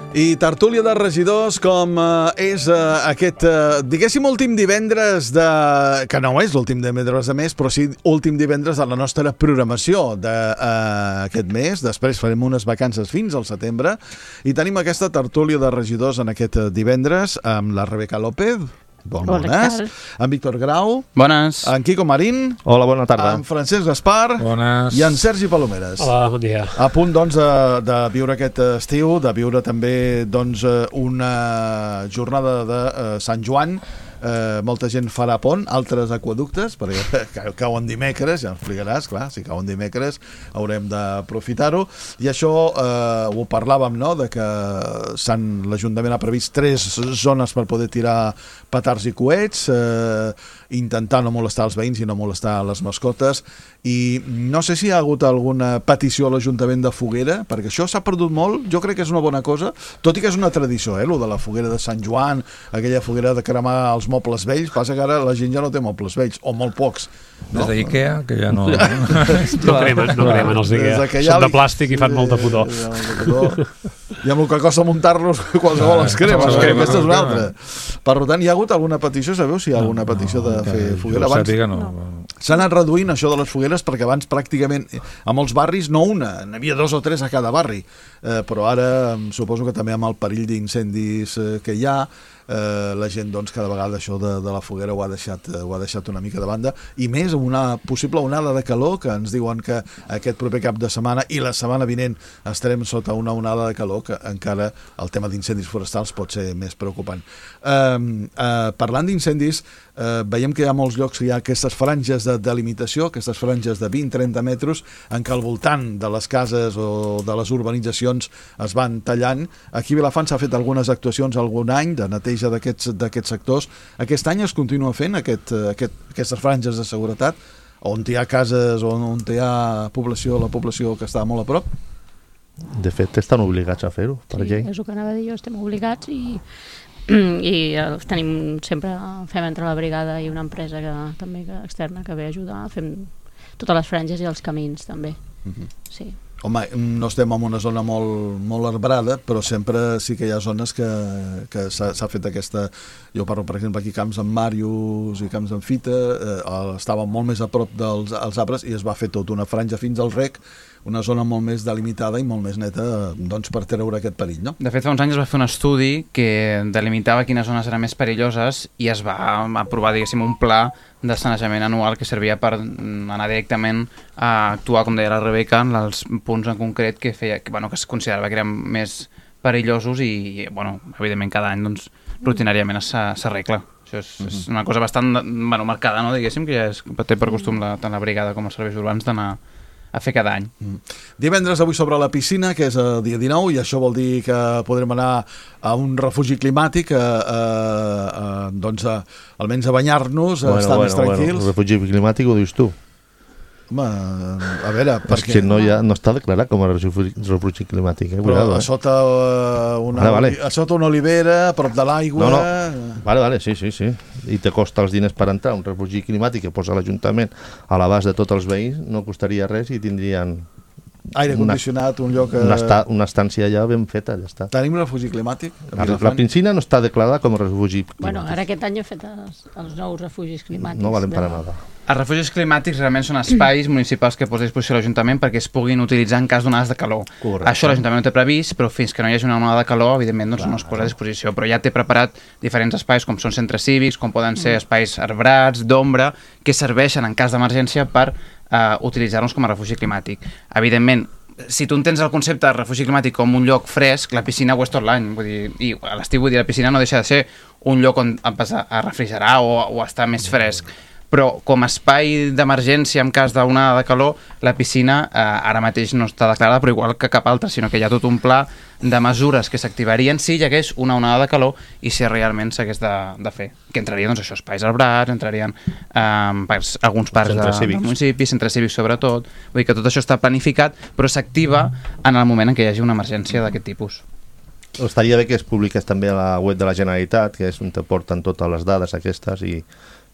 I tertúlia de regidors com és aquest, diguéssim, últim divendres de... que no és l'últim divendres de mes, però sí últim divendres de la nostra programació d'aquest mes. Després farem unes vacances fins al setembre i tenim aquesta tertúlia de regidors en aquest divendres amb la Rebeca López. Bones. En Víctor Grau. Bones. En Quico Marín. Hola, bona tarda. En Francesc Gaspar. Bones. I en Sergi Palomeres. Hola, bon dia. A punt, doncs, de viure aquest estiu, de viure també, doncs, una jornada de Sant Joan. Molta gent farà pont, altres aquaductes, perquè cauen dimecres, ja explicaràs, clar, si cauen dimecres haurem d'aprofitar-ho, i això ho parlàvem, no?, de que l'Ajuntament ha previst 3 zones per poder tirar petards i coets, intentar no molestar els veïns i no molestar les mascotes, i no sé si hi ha hagut alguna petició a l'Ajuntament de foguera, perquè això s'ha perdut molt. Jo crec que és una bona cosa, tot i que és una tradició, lo de la foguera de Sant Joan, aquella foguera de cremar els mobles vells. Passa que ara la gent ja no té mobles vells, o molt pocs, no? Des d'Ikea, que ja no... no cremen els d'Ikea. Són de plàstic i fan molta pudor. I amb el que costa muntar-los qualsevol es crema. Aquesta és una altra. Per tant, hi ha hagut alguna petició? Sabeu si hi ha alguna petició de fer foguera? S'ha anat reduint això de les fogueres, perquè abans pràcticament a molts barris, no una, n'hi havia 2 o 3 a cada barri, però ara suposo que també amb el perill d'incendis que hi ha, la gent, doncs, cada vegada això de la foguera ho ha deixat una mica de banda, i més una possible onada de calor, que ens diuen que aquest proper cap de setmana i la setmana vinent estarem sota una onada de calor, que encara el tema d'incendis forestals pot ser més preocupant. Parlant d'incendis, veiem que hi ha molts llocs que hi ha aquestes franges de delimitació, aquestes franges de 20-30 metres, en què al voltant de les cases o de les urbanitzacions es van tallant. Aquí a Vilafant s'ha fet algunes actuacions algun any de neteja d'aquests sectors. Aquest any es continua fent aquestes franges de seguretat, on hi ha cases, on hi ha població, la població que està molt a prop? De fet, estan obligats a fer-ho, per llei. Sí, és el que anava a dir jo, estem obligats i tenim sempre, fem entre la brigada i una empresa també externa que ve a ajudar, fem totes les franges i els camins també. Sí. Home, no estem en una zona molt arbrada, però sempre sí que hi ha zones que s'ha fet aquesta... Jo parlo, per exemple, aquí Camps en Màrius i Camps en Fita, estaven molt més a prop dels arbres i es va fer tot una franja fins al rec, una zona molt més delimitada i molt més neta, doncs, per treure aquest perill, no? De fet, fa uns anys es va fer un estudi que delimitava quines zones eren més perilloses i es va aprovar, diguéssim, un pla de sanejament anual que servia per anar directament a actuar, com deia la Rebeca, en els punts en concret que es considerava que eren més perillosos i, evidentment, cada any, doncs, rutinàriament s'arregla. Això és una cosa bastant marcada, no?, diguéssim, que ja té per costum tant la brigada com els serveis urbans d'anar a fer cada any. Divendres avui sobre la piscina, que és el dia 19, i això vol dir que podrem anar a un refugi climàtic, doncs almenys a banyar-nos, a estar més tranquils. El refugi climàtic ho dius tu? Home, a veure, perquè... És que no està declarat com a refugi climàtic, Però a sota una olivera, a prop de l'aigua... No. Vale, sí. I te costa els diners per entrar. Un refugi climàtic que posa l'Ajuntament a l'abast de tots els veïns no costaria res i tindrien... Aire condicionat, un lloc... Una estància allà ben feta, ja està. Tenim un refugi climàtic? La piscina no està declarada com a refugi climàtic. Bueno, ara aquest any he fet els nous refugis climàtics. No valen per a nada. Els refugis climàtics realment són espais municipals que posa a disposició l'Ajuntament perquè es puguin utilitzar en cas d'onades de calor. Correcte. Això l'Ajuntament no té previst, però fins que no hi hagi una onada de calor, evidentment no es posa a disposició. Però ja té preparat diferents espais, com són centres cívics, com poden ser espais arbrats, d'ombra, que serveixen en cas d'emergència per utilitzar-los com a refugi climàtic. Evidentment, si tu entens el concepte de refugi climàtic com un lloc fresc, la piscina ho és tot l'any. I a l'estiu, la piscina no deixa de ser un lloc on vas a refrigerar o estar més fresc. Però com a espai d'emergència en cas d'una de calor, la piscina ara mateix no està declarada, però igual que cap altra, sinó que hi ha tot un pla de mesures que s'activarien si hi hagués una onada de calor i si realment s'hagués de fer. Que entrarien, doncs, això, espais arbrats, entrarien alguns parcs de municipis, centres cívics sobretot. Vull dir que tot això està planificat, però s'activa en el moment en què hi hagi una emergència d'aquest tipus. Estaria bé que es publiqués també a la web de la Generalitat, que és on te porten totes les dades aquestes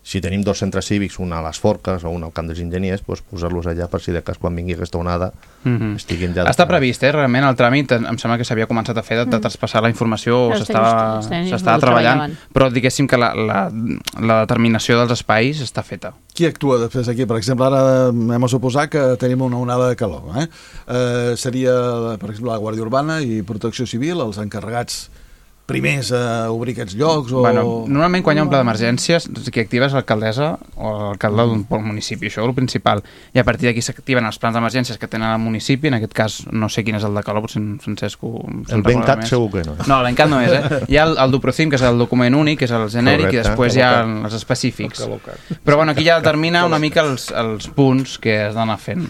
si tenim 2 centres cívics, un a les Forques o un al Camp dels Enginyers, posar-los allà per si de cas quan vingui aquesta onada estiguin ja... Està previst, realment el tràmit em sembla que s'havia començat a fer de traspassar la informació, s'estava treballant, però diguéssim que la determinació dels espais està feta. Qui actua després aquí? Per exemple, ara hem de suposar que tenim una onada de calor. Seria, per exemple, la Guàrdia Urbana i Protecció Civil, els encarregats primers a obrir aquests llocs? Normalment quan hi ha un pla d'emergències qui activa és l'alcaldessa o l'alcalde d'un municipi, això és el principal, i a partir d'aquí s'activen els plans d'emergències que tenen el municipi, en aquest cas no sé quin és el de calor, potser en Francesc el BENCAT segur que no. No, l'ENCAT no és, hi ha el DUPROCIM, que és el document únic, que és el genèric, i després hi ha els específics, però aquí ja determina una mica els punts que has d'anar fent.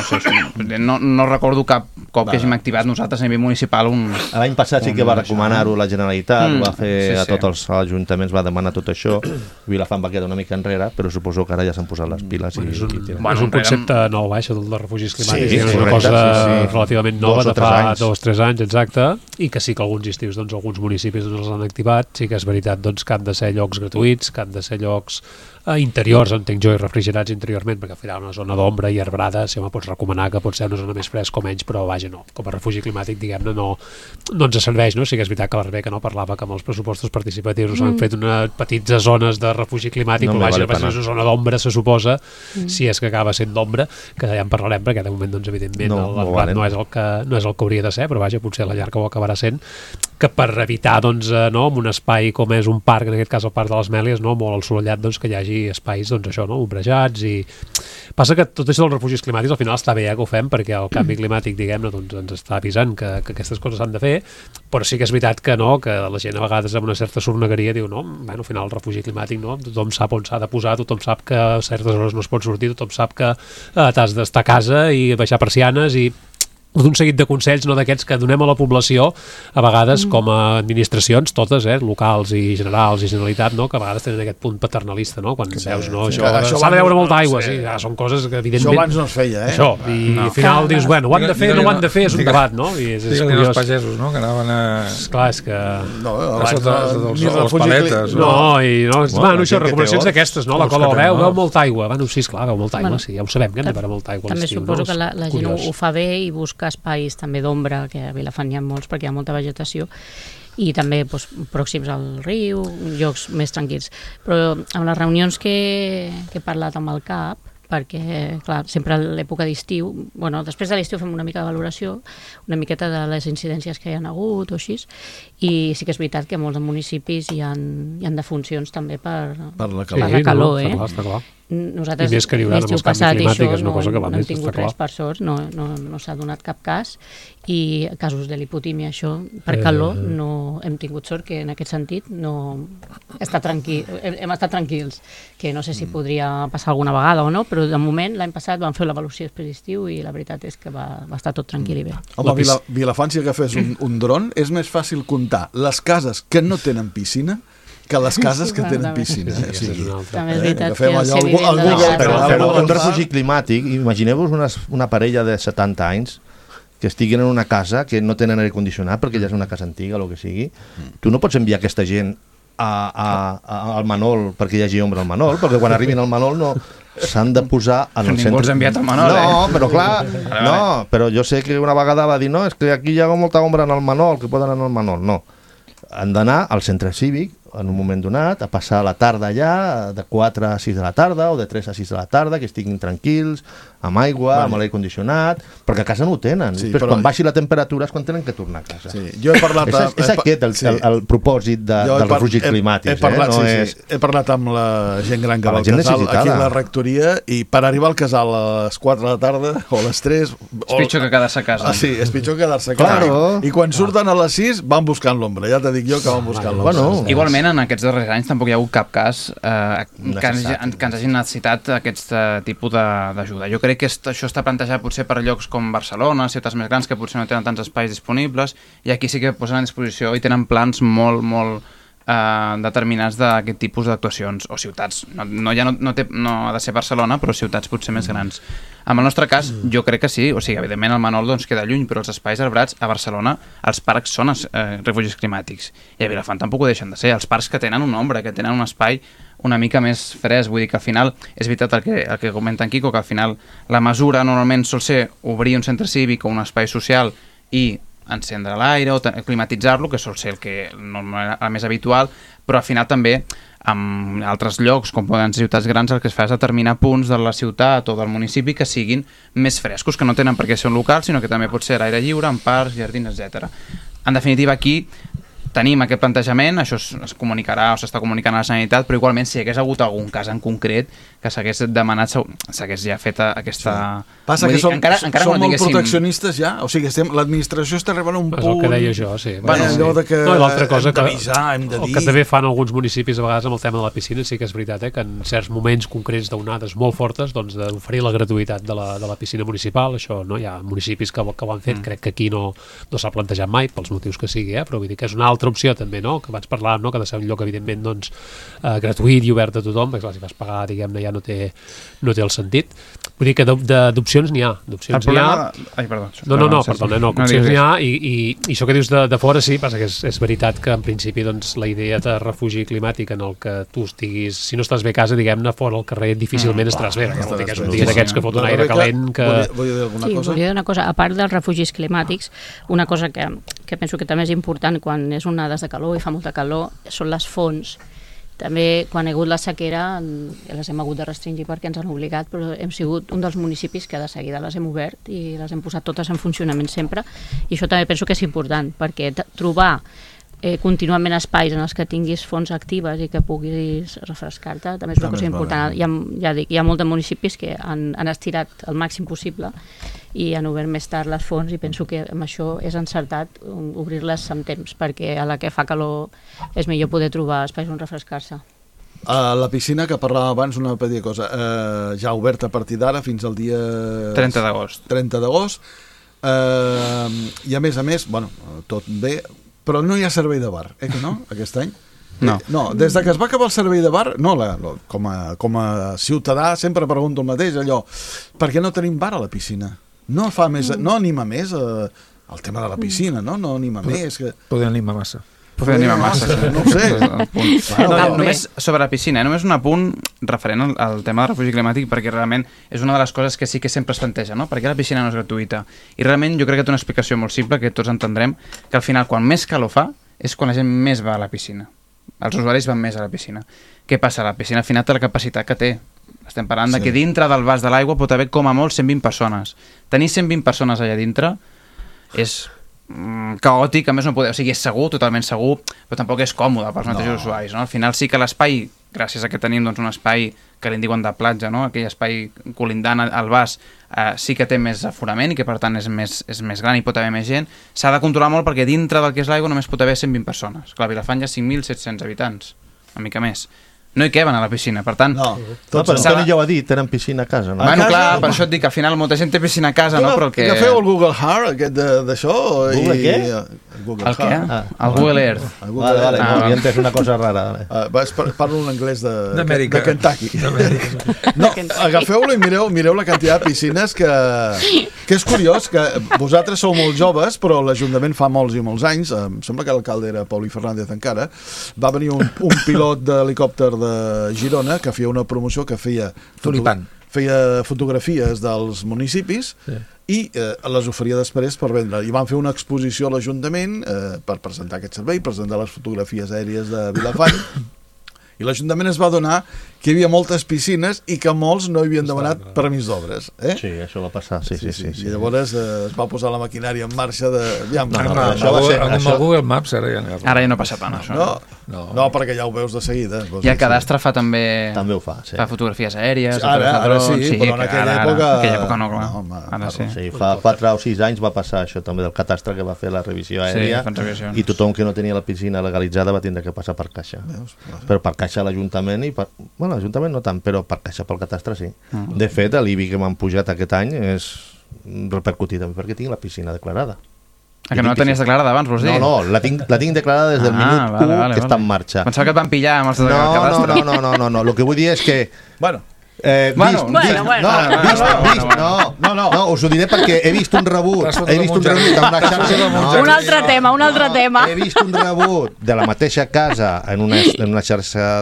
No recordo cap cop que hàgim activat nosaltres a nivell municipal l'any passat sí que va recomanar-ho la Generalitat, va fer a tots els ajuntaments, va demanar tot això. Vilafant va quedar una mica enrere, però suposo que ara ja s'han posat les piles. És un concepte nou, això del de refugis climàtics, és una cosa relativament nova de fa 2 o 3 anys, exacte, i que sí que alguns estius, alguns municipis els han activat. Sí que és veritat que han de ser llocs gratuïts, que han de ser llocs interiors, entenc jo, i refrigerats interiorment, perquè al final una zona d'ombra i arbrada, si home pots recomanar que pot ser una zona més fresca o menys, però vaja, no, com a refugi climàtic, diguem-ne, no ens serveix, no? Sí que és veritat que la Rebeca parlava que amb els pressupostos participatius s'han fet unes petites zones de refugi climàtic, però vaja, és una zona d'ombra, se suposa, si és que acaba sent d'ombra, que ja en parlarem, perquè de moment, evidentment, el no és el que hauria de ser, però vaja, potser a la llarga ho acabarà sent, que per evitar, en un espai com és un parc, en aquest cas el Parc de les Mèlies, molt assolellat, que hi hagi espais, ombrejats, i passa que tot això dels refugis climàtics al final està bé que ho fem, perquè el canvi climàtic, diguem-ne, ens està avisant que aquestes coses s'han de fer, però sí que és veritat que la gent a vegades amb una certa sornegueria diu, al final el refugi climàtic, tothom sap on s'ha de posar, tothom sap que a certes hores no es pot sortir, tothom sap que t'has d'estar a casa i baixar persianes i d'un seguit de consells d'aquests que donem a la població a vegades com a administracions totes, locals i generals i Generalitat, que a vegades tenen aquest punt paternalista, quan veus, això s'ha de beure molta aigua, són coses que evidentment... Això abans no es feia, i al final dius, bueno, ho han de fer, no ho han de fer, és un debat, i és curiós. Els pagesos, que anaven a... Esclar, és que... els paletes. Això, recomanacions d'aquestes, la cola del veu molta aigua, sí, esclar, veu molta aigua, ja ho sabem que hem de beure molta aigua. També suposo que la gent ho fa bé i busca espais també d'ombra, que a Vilafant hi ha molts perquè hi ha molta vegetació, i també pròxims al riu, llocs més tranquils. Però amb les reunions que he parlat amb el CAP, perquè, clar, sempre a l'època d'estiu, després de l'estiu fem una mica de valoració, una miqueta de les incidències que hi ha hagut o així, i sí que és veritat que molts municipis hi han defuncions també per la calor, Està clar. Nosaltres l'estiu passat no hem tingut res, per sort, no s'ha donat cap cas, i casos de lipotímia, això, per calor, no hem tingut sort, que en aquest sentit hem estat tranquils, que no sé si podria passar alguna vegada o no, però de moment l'any passat vam fer l'avaluació després d'estiu i la veritat és que va estar tot tranquil i bé. Home, Vilafant, si agafés un dron, és més fàcil comptar les cases que no tenen piscina que les cases que tenen piscina. També és veritat que però un refugi climàtic, imagineu-vos una parella de 70 anys que estiguin en una casa que no tenen aire condicionat perquè ja és una casa antiga, el que sigui. Tu no pots enviar aquesta gent al Manol perquè hi hagi ombra al Manol, perquè quan arribin al Manol no s'han de posar en el centre. Ningú els ha enviat al Manol, No, però clar, però jo sé que una vegada va dir, no, és que aquí hi ha molta ombra en el Manol, que poden anar al Manol. No, han d'anar al centre cívic en un moment donat, a passar la tarda allà, de 4 a 6 de la tarda o de 3 a 6 de la tarda, que estiguin tranquils, amb aigua, amb l'aire condicionat, perquè a casa no ho tenen. Després, quan baixi la temperatura és quan tenen que tornar a casa. Jo he parlat... És aquest el propòsit del refugi climàtic. He parlat amb la gent gran que va al casal, aquí a la rectoria, i per arribar al casal a les 4 de la tarda o a les 3... És pitjor que quedar-se a casa. Sí, és pitjor que quedar-se a casa. I quan surten a les 6 van buscant l'ombra. Ja te dic jo que van buscant l'ombra. Igualment, en aquests darrers anys tampoc hi ha hagut cap cas que ens hagin necessitat aquest tipus d'ajuda. Jo crec que això està plantejat potser per llocs com Barcelona, ciutats més grans que potser no tenen tants espais disponibles, i aquí sí que posen a disposició i tenen plans molt determinats d'aquest tipus d'actuacions, o ciutats. No ha de ser Barcelona, però ciutats potser més grans. En el nostre cas, jo crec que sí, o sigui, evidentment el Manol queda lluny, però els espais arbrats a Barcelona, els parcs són refugis climàtics, i a Vilafant tampoc ho deixen de ser. Els parcs que tenen una ombra, que tenen un espai una mica més fresc, vull dir que al final és veritat el que comenta en Quico, que al final la mesura normalment sol ser obrir un centre cívic o un espai social i encendre l'aire o climatitzar-lo, que sol ser el més habitual, però al final també en altres llocs, com poden ser ciutats grans, el que es fa és determinar punts de la ciutat o del municipi que siguin més frescos, que no tenen per què ser un local, sinó que també pot ser l'aire lliure, en parcs, jardins, etc. En definitiva, aquí tenim aquest plantejament, això es comunicarà o s'està comunicant a la Generalitat, però igualment si hi hagués hagut algun cas en concret que s'hagués demanat, s'hagués ja fet aquesta... Sí. Passa que som molt proteccionistes ja, o sigui, l'administració està arribant a un punt... És el que deia jo, sí. Allò de que no, i l'altra cosa hem d'avisar, hem de dir... El que també fan alguns municipis a vegades amb el tema de la piscina, sí que és veritat, que en certs moments concrets d'onades molt fortes, doncs d'oferir la gratuïtat de la piscina municipal, això no, hi ha municipis que ho han fet, crec que aquí no s'ha plantejat mai, pels motius que sigui, però vull dir que és una altra opció també, no? Que abans parlàvem, no? Que ha de ser un lloc evidentment doncs, gratuït i obert a tothom, perquè clar, si vas pagar, diguem-ne, ja no té el sentit. Vull dir que d'opcions n'hi ha. D'opcions n'hi ha. Ai, perdó. Perdona, opcions n'hi ha i això que dius de fora sí, passa que és veritat que en principi doncs, la idea de refugi climàtic en el que tu estiguis, si no estàs bé a casa, diguem-ne, fora al carrer difícilment estaràs bé. Vol dir que és un dia d'aquests que fot un aire calent que... Vull dir alguna cosa? Sí, volia dir una cosa. A part dels refugis climàtics, una cosa que penso que també és important quan és onades de calor i fa molta calor són les fonts. També, quan hi ha hagut la sequera, les hem hagut de restringir perquè ens han obligat, però hem sigut un dels municipis que de seguida les hem obert i les hem posat totes en funcionament sempre, i això també penso que és important, perquè trobar contínuament espais en els que tinguis fonts actives i que puguis refrescar-te també és una cosa important. Hi ha molts municipis que han estirat el màxim possible i han obert més tard les fonts, i penso que amb això és encertat obrir-les amb temps, perquè a la que fa calor és millor poder trobar espais on refrescar-se. La piscina, que parlàvem abans, una petita cosa, ja oberta a partir d'ara fins al dia 30 d'agost. I a més, bueno, tot bé, però no hi ha servei de bar, que no, aquest any? No, des de que es va acabar el servei de bar, com a ciutadà sempre pregunto el mateix, allò, per què no tenim bar a la piscina? No anima més el tema de la piscina, no anima més. Poder animar massa. No ho sé. Només sobre la piscina, només un apunt referent al tema del refugi climàtic, perquè realment és una de les coses que sí que sempre es planteja, no? Perquè la piscina no és gratuïta. I realment jo crec que té una explicació molt simple que tots entendrem, que al final quan més calor fa és quan la gent més va a la piscina. Els usuaris van més a la piscina. Què passa? La piscina al final té la capacitat que té. Estem parlant de que dintre del vas de l'aigua pot haver com a molt 120 persones. Tenir 120 persones allà dintre és caòtic, a més no poder, o sigui, és segur, totalment segur, però tampoc és còmode pels mateixos usuaris, no? Al final sí que l'espai, gràcies a que tenim doncs, un espai que li diuen de platja, no? Aquell espai colindant al vas, sí que té més aforament i que per tant és més gran i pot haver més gent, s'ha de controlar molt perquè dintre del que és l'aigua només pot haver 120 persones. Clar, a Vilafant hi ha 5.700 habitants, una mica més. No hi queben a la piscina, per tant... Però Toni ja ho ha dit, tenen piscina a casa, no? Bueno, clar, per això et dic que al final molta gent té piscina a casa, no? Però que... Que feu el Google Earth, aquest d'això... Google què? El què? El Google Earth. Vale, no, és una cosa rara. Parlo en anglès de Kentucky. No, agafeu-lo i mireu la quantitat de piscines que és curiós, que vosaltres sou molt joves, però l'Ajuntament fa molts i molts anys, em sembla que l'alcalde era Pauli Fernández encara, va venir un pilot d'helicòpter de Girona que feia una promoció que feia fotografies dels municipis i les oferia després per vendre. I van fer una exposició a l'Ajuntament per presentar aquest servei, presentar les fotografies aèries de Vilafant, i l'Ajuntament es va adonar que hi havia moltes piscines i que molts no havien demanat permís d'obres. Sí, això va passar, sí. I llavors es va posar la maquinària en marxa de... Amb el Google Maps ara ja no passa tant, això. No, perquè ja ho veus de seguida. I el cadastre fa també... També ho fa, sí. Fa fotografies aèries... Ara sí, però en aquella època no, clar. Sí, fa 4 o 6 anys va passar això també del cadastre, que va fer la revisió aèria, i tothom que no tenia la piscina legalitzada va tindre que passar per caixa. Però per caixa l'Ajuntament i per... Bueno, l'Ajuntament no tant, però per caixa pel cadastre sí. De fet, l'IBI que m'han pujat aquest any és repercutit també perquè tinc la piscina declarada. Que no la tenies declarada abans, vols dir? No, la tinc declarada des del minut 1 que està en marxa. Pensava que et van pillar amb els de cadastre. No, el que vull dir és que... Bueno, No, us ho diré perquè he vist un rebut d'una xarxa... Un altre tema. He vist un rebut de la mateixa casa en una xarxa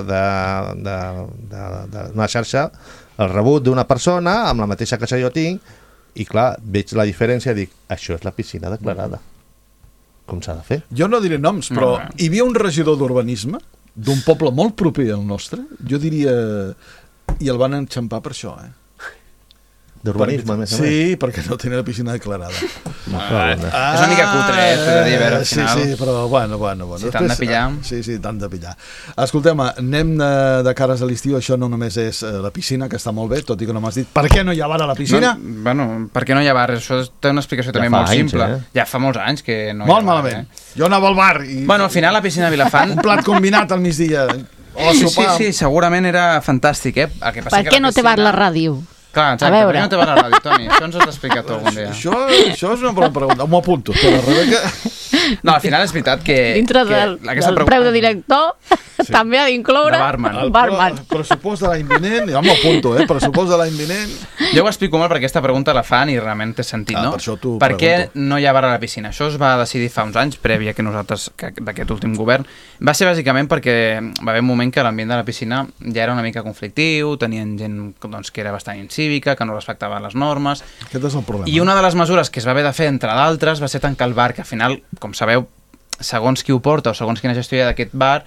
d'una xarxa, el rebut d'una persona amb la mateixa casa jo tinc, i clar, veig la diferència i dic, això és la piscina declarada. Com s'ha de fer? Jo no diré noms, però hi havia un regidor d'urbanisme d'un poble molt proper al nostre, jo diria... I el van enxampar per això, D'urbanisme, a més a més. Sí, perquè no tenia la piscina declarada. És una mica cutre, de dir, a veure, al final... Sí, però bueno. Si t'han de pillar... Sí, t'han de pillar. Escoltem, anem de cares a l'estiu, això no només és la piscina, que està molt bé, tot i que no m'has dit per què no hi ha bar a la piscina? Bueno, per què no hi ha bar? Això té una explicació també molt simple. Ja fa molts anys que no hi ha bar. Molt malament. Jo anava al bar i... Bueno, al final la piscina de Vilafant... Un plat combinat al migdia... Sí, segurament era fantàstic, Per què no té bar la ràdio? Clar, exacte, per què no té bar la ràdio, Toni? Això ens ho has explicat tu algun dia. Això és una bona pregunta, m'ho apunto, però Rebeca... No, al final és veritat que... Dintre del preu de director també ha d'incloure barman. El pressupost de l'any vinent, ja m'ho apunto, pressupost de l'any vinent... Jo ho explico molt perquè aquesta pregunta la fan i realment té sentit, no? Per què no hi ha bar a la piscina? Això es va decidir fa uns anys, prèvia que nosaltres, d'aquest últim govern. Va ser bàsicament perquè va haver un moment que l'ambient de la piscina ja era una mica conflictiu, tenien gent que era bastant incívica, que no respectava les normes... Aquest és el problema. I una de les mesures que es va haver de fer, entre d'altres, va ser tancar el bar, que al final, com sabeu, segons qui ho porta o segons quina gestió hi ha d'aquest bar,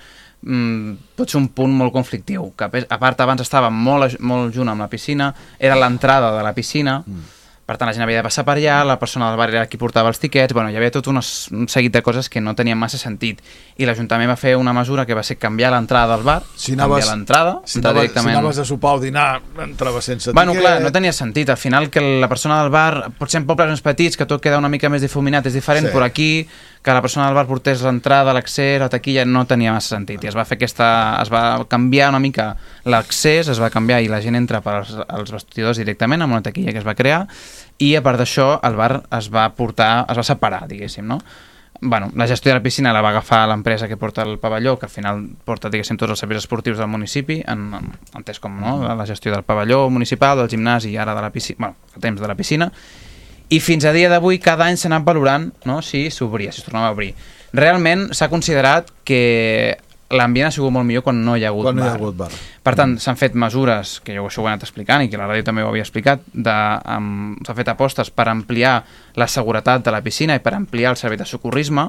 pot ser un punt molt conflictiu, que a part abans estava molt junt amb la piscina, era l'entrada de la piscina, per tant la gent havia de passar per allà, la persona del bar era qui portava els tiquets, bueno, hi havia tot un seguit de coses que no tenien massa sentit, i l'Ajuntament va fer una mesura que va ser canviar l'entrada del bar, canviar l'entrada, si anaves a sopar o dinar, entraves sense tiquet... Bueno, clar, no tenia sentit, al final que la persona del bar, potser en pobles més petits, que tot queda una mica més difuminat, és diferent, però aquí que la persona del bar portés l'entrada, l'accés, la taquilla, no tenia massa sentit, i es va fer es va canviar una mica l'accés, es va canviar i la gent entra pels vestidors directament amb una taquilla que es va crear, i a part d'això el bar es va separar, diguéssim, no? Bueno, la gestió de la piscina la va agafar l'empresa que porta el pavelló, que al final porta, diguéssim, tots els serveis esportius del municipi, entès com, no? La gestió del pavelló municipal, del gimnàs i ara de la piscina, bueno, a temps de la piscina, i fins a dia d'avui cada any s'ha anat valorant, no? Si s'obria, si es tornava a obrir. Realment s'ha considerat que l'ambient ha sigut molt millor quan no hi ha hagut bar. Per tant, s'han fet mesures, que jo això ho he anat explicant i que la ràdio també ho havia explicat, s'han fet apostes per ampliar la seguretat de la piscina i per ampliar el servei de socorrisme,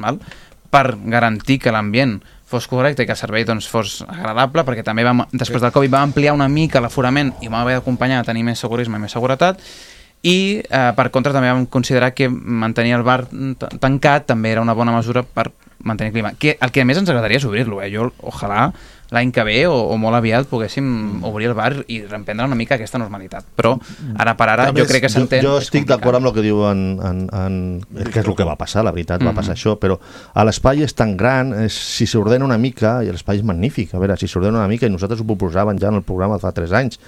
per garantir que l'ambient fos correcte i que el servei fos agradable, perquè també després del Covid vam ampliar una mica l'aforament i vam haver d'acompanyar a tenir més socorrisme i més seguretat, i per contra també vam considerar que mantenir el bar tancat també era una bona mesura per mantenir el clima. El que més ens agradaria és obrir-lo, Jo, ojalà l'any que ve o molt aviat poguéssim obrir el bar i reemprendre una mica aquesta normalitat, però ara per ara jo crec que s'entén. Jo estic d'acord amb el que diuen, que és el que va passar, la veritat, va passar això, però l'espai és tan gran, si s'ordena una mica, i l'espai és magnífic, a veure, si s'ordena una mica, i nosaltres ho proposàvem ja en el programa fa 3 anys,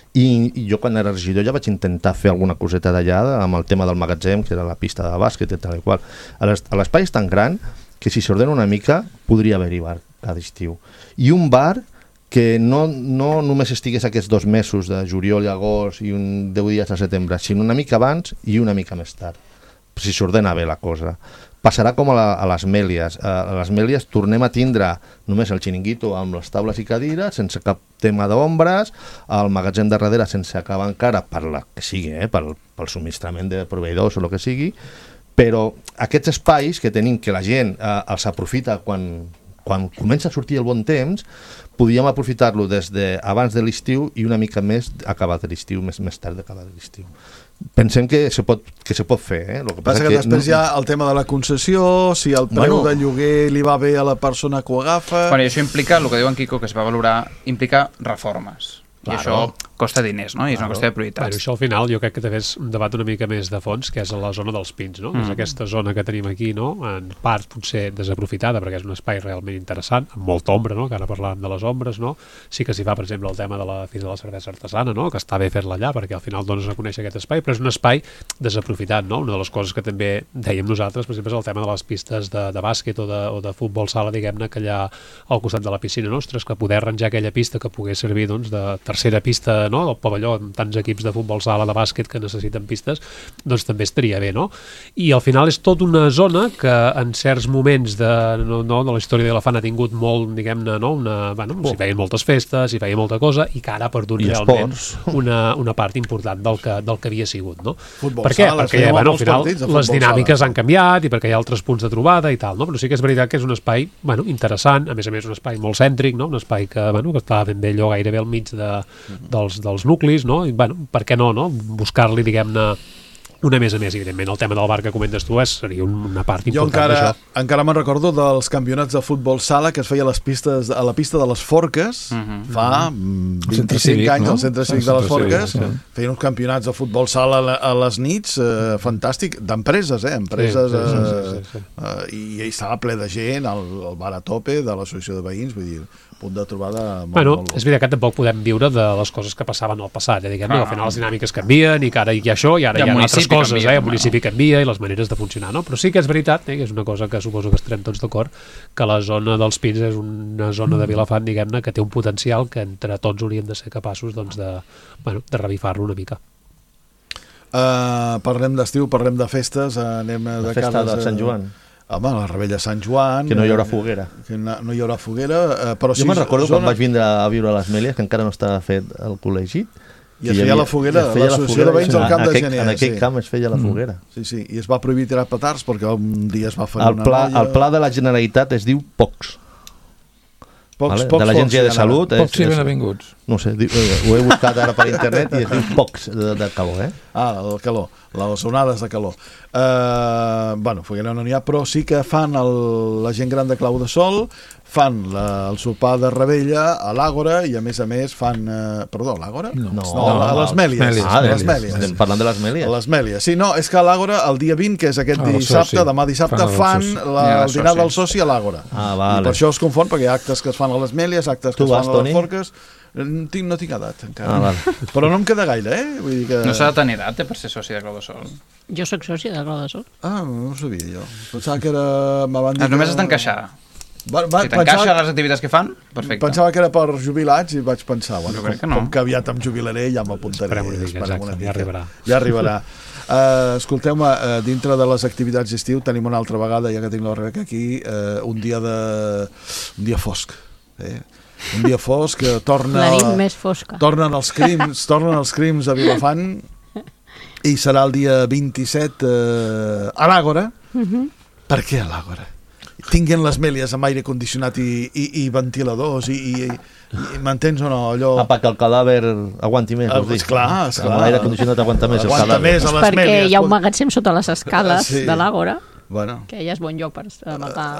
i jo quan era regidor ja vaig intentar fer alguna coseta d'allà amb el tema del magatzem, que era la pista de bàsquet i tal i qual. L'espai és tan gran que si s'ordena una mica podria haver-hi bar cada estiu. I un bar que no només estigués aquests 2 mesos de juliol i agost i 10 dies a setembre, sinó una mica abans i una mica més tard, si s'ordena bé la cosa. Passarà com a les Mèlies. A les Mèlies tornem a tindre només el xiringuito amb les taules i cadires, sense cap tema d'ombres, el magatzem de darrere sense acabar encara per la que sigui, pel subministrament de proveïdors o el que sigui, però aquests espais que tenim que la gent els aprofita quan comença a sortir el bon temps, podíem aprofitar-lo des d'abans de l'estiu i una mica més acabat l'estiu, més tard d'acabar l'estiu. Pensem que se pot fer. El que passa que després hi ha el tema de la concessió, si el preu de lloguer li va bé a la persona que ho agafa... I això implica, el que diu en Quico, que es va valorar, implica reformes. I això costa diners, no? I és una qüestió de prioritats. Això al final jo crec que també és un debat una mica més de fons, que és la zona dels Pins, no? És aquesta zona que tenim aquí, no? En part potser desaprofitada, perquè és un espai realment interessant, amb molta ombra, no? Que ara parlàvem de les ombres, no? Sí que s'hi fa, per exemple, el tema de la Fira de la Cervesa Artesana, no? Que està bé fer-la allà, perquè al final dones a conèixer aquest espai, però és un espai desaprofitat, no? Una de les coses que també dèiem nosaltres, per exemple, és el tema de les pistes de bàsquet o de futbol sala, diguem-ne, que allà al costat de la piscina nostra, que poder arranjar aquella pista que pogués servir, doncs, de tercera pista, no?, del pavelló, amb tants equips de futbol sala, de bàsquet que necessiten pistes, doncs també estaria bé, no? I al final és tota una zona que en certs moments de la història de Vilafant ha tingut molt, diguem-ne, no? S'hi feien moltes festes, s'hi feia molta cosa, i que ara ha perdut realment una part important del que havia sigut, no? Per què? Perquè al final les dinàmiques han canviat i perquè hi ha altres punts de trobada i tal, no? Però sí que és veritat que és un espai interessant, a més un espai molt cèntric, no? Un espai que està ben bé allò gairebé al mig dels nuclis, no? I per què no? Buscar-li, diguem-ne, una més a més, evidentment. El tema del bar que comentes tu seria una part important d'això. Jo encara me'n recordo dels campionats de futbol sala que es feia a la pista de les Forques fa 25 anys, al centre cívic de les Forques. Feien uns campionats de futbol sala a les nits, fantàstic, d'empreses, i estava ple de gent, el bar a tope de l'associació de veïns, vull dir, punt de trobada molt és veritat que tampoc podem viure de les coses que passaven al passat, diguem-ne, al final les dinàmiques canvien i que ara hi ha això i ara hi ha altres coses, el municipi canvia i les maneres de funcionar, no? Però sí que és veritat, que és una cosa que suposo que estarem tots d'acord, que la zona dels Pins és una zona de Vilafant, diguem-ne, que té un potencial que entre tots hauríem de ser capaços de revifar-lo una mica. Parlem d'estiu, parlem de festes, anem de festa de Sant Joan. Home, la Rebella Sant Joan... Que no hi haurà foguera. Que no hi haurà foguera, però jo me'n recordo quan vaig vindre a viure a les Mèlies, que encara no estava fet el col·legi, i es feia la foguera, l'associació de veïns al camp de Gener. En aquell camp es feia la foguera. Sí, i es va prohibir tirar petards perquè un dia es va fer una noia... El pla de la Generalitat es diu POCS. De l'Agència de Salut. Pocs i benvinguts. No sé, ho he buscat ara per internet i es diu POCS de calor, el calor, les onades de calor. Foguera no n'hi ha, però sí que fan la gent gran de Clau de Sol, fan el sopar de Rebella a l'Àgora i a més fan... Perdó, a l'Àgora? No, a les Mèlies. Estem parlant de les Mèlies. A les Mèlies. Sí, no, és que a l'Àgora, el dia 20, que és aquest dissabte, demà dissabte, fan el dinar del soci a l'Àgora. I per això es confon, perquè hi ha actes que es fan a les Mèlies, actes que es fan a les Forques... No tinc edat encara, però no em queda gaire, Vull dir que... No s'ha de tenir edat per ser soci de Clau de Sol. Jo soc soci de Clau de Sol. No ho sabia jo. Pensava que era... Només has d'encaixar. Si t'encaixa les activitats que fan, perfecte. Pensava que era per jubilats i vaig pensar, com que aviat em jubilaré ja m'apuntaré. Esperem una mica, ja arribarà. Escolteu-me, dintre de les activitats d'estiu tenim una altra vegada, ja que tinc la Rebeca aquí, un dia fosc, un dia fosc que tornen els crims a Vilafant i serà el dia 27 a l'Àgora. Per què a l'Àgora? Tinguin les Mèlies amb aire condicionat i ventiladors i m'entens o no? Perquè el cadàver aguanti més. Esclar. L'aire condicionat aguanta més el cadàver. Perquè hi ha un magatzem sota les escales de l'Àgora, que ja és bon lloc per matar...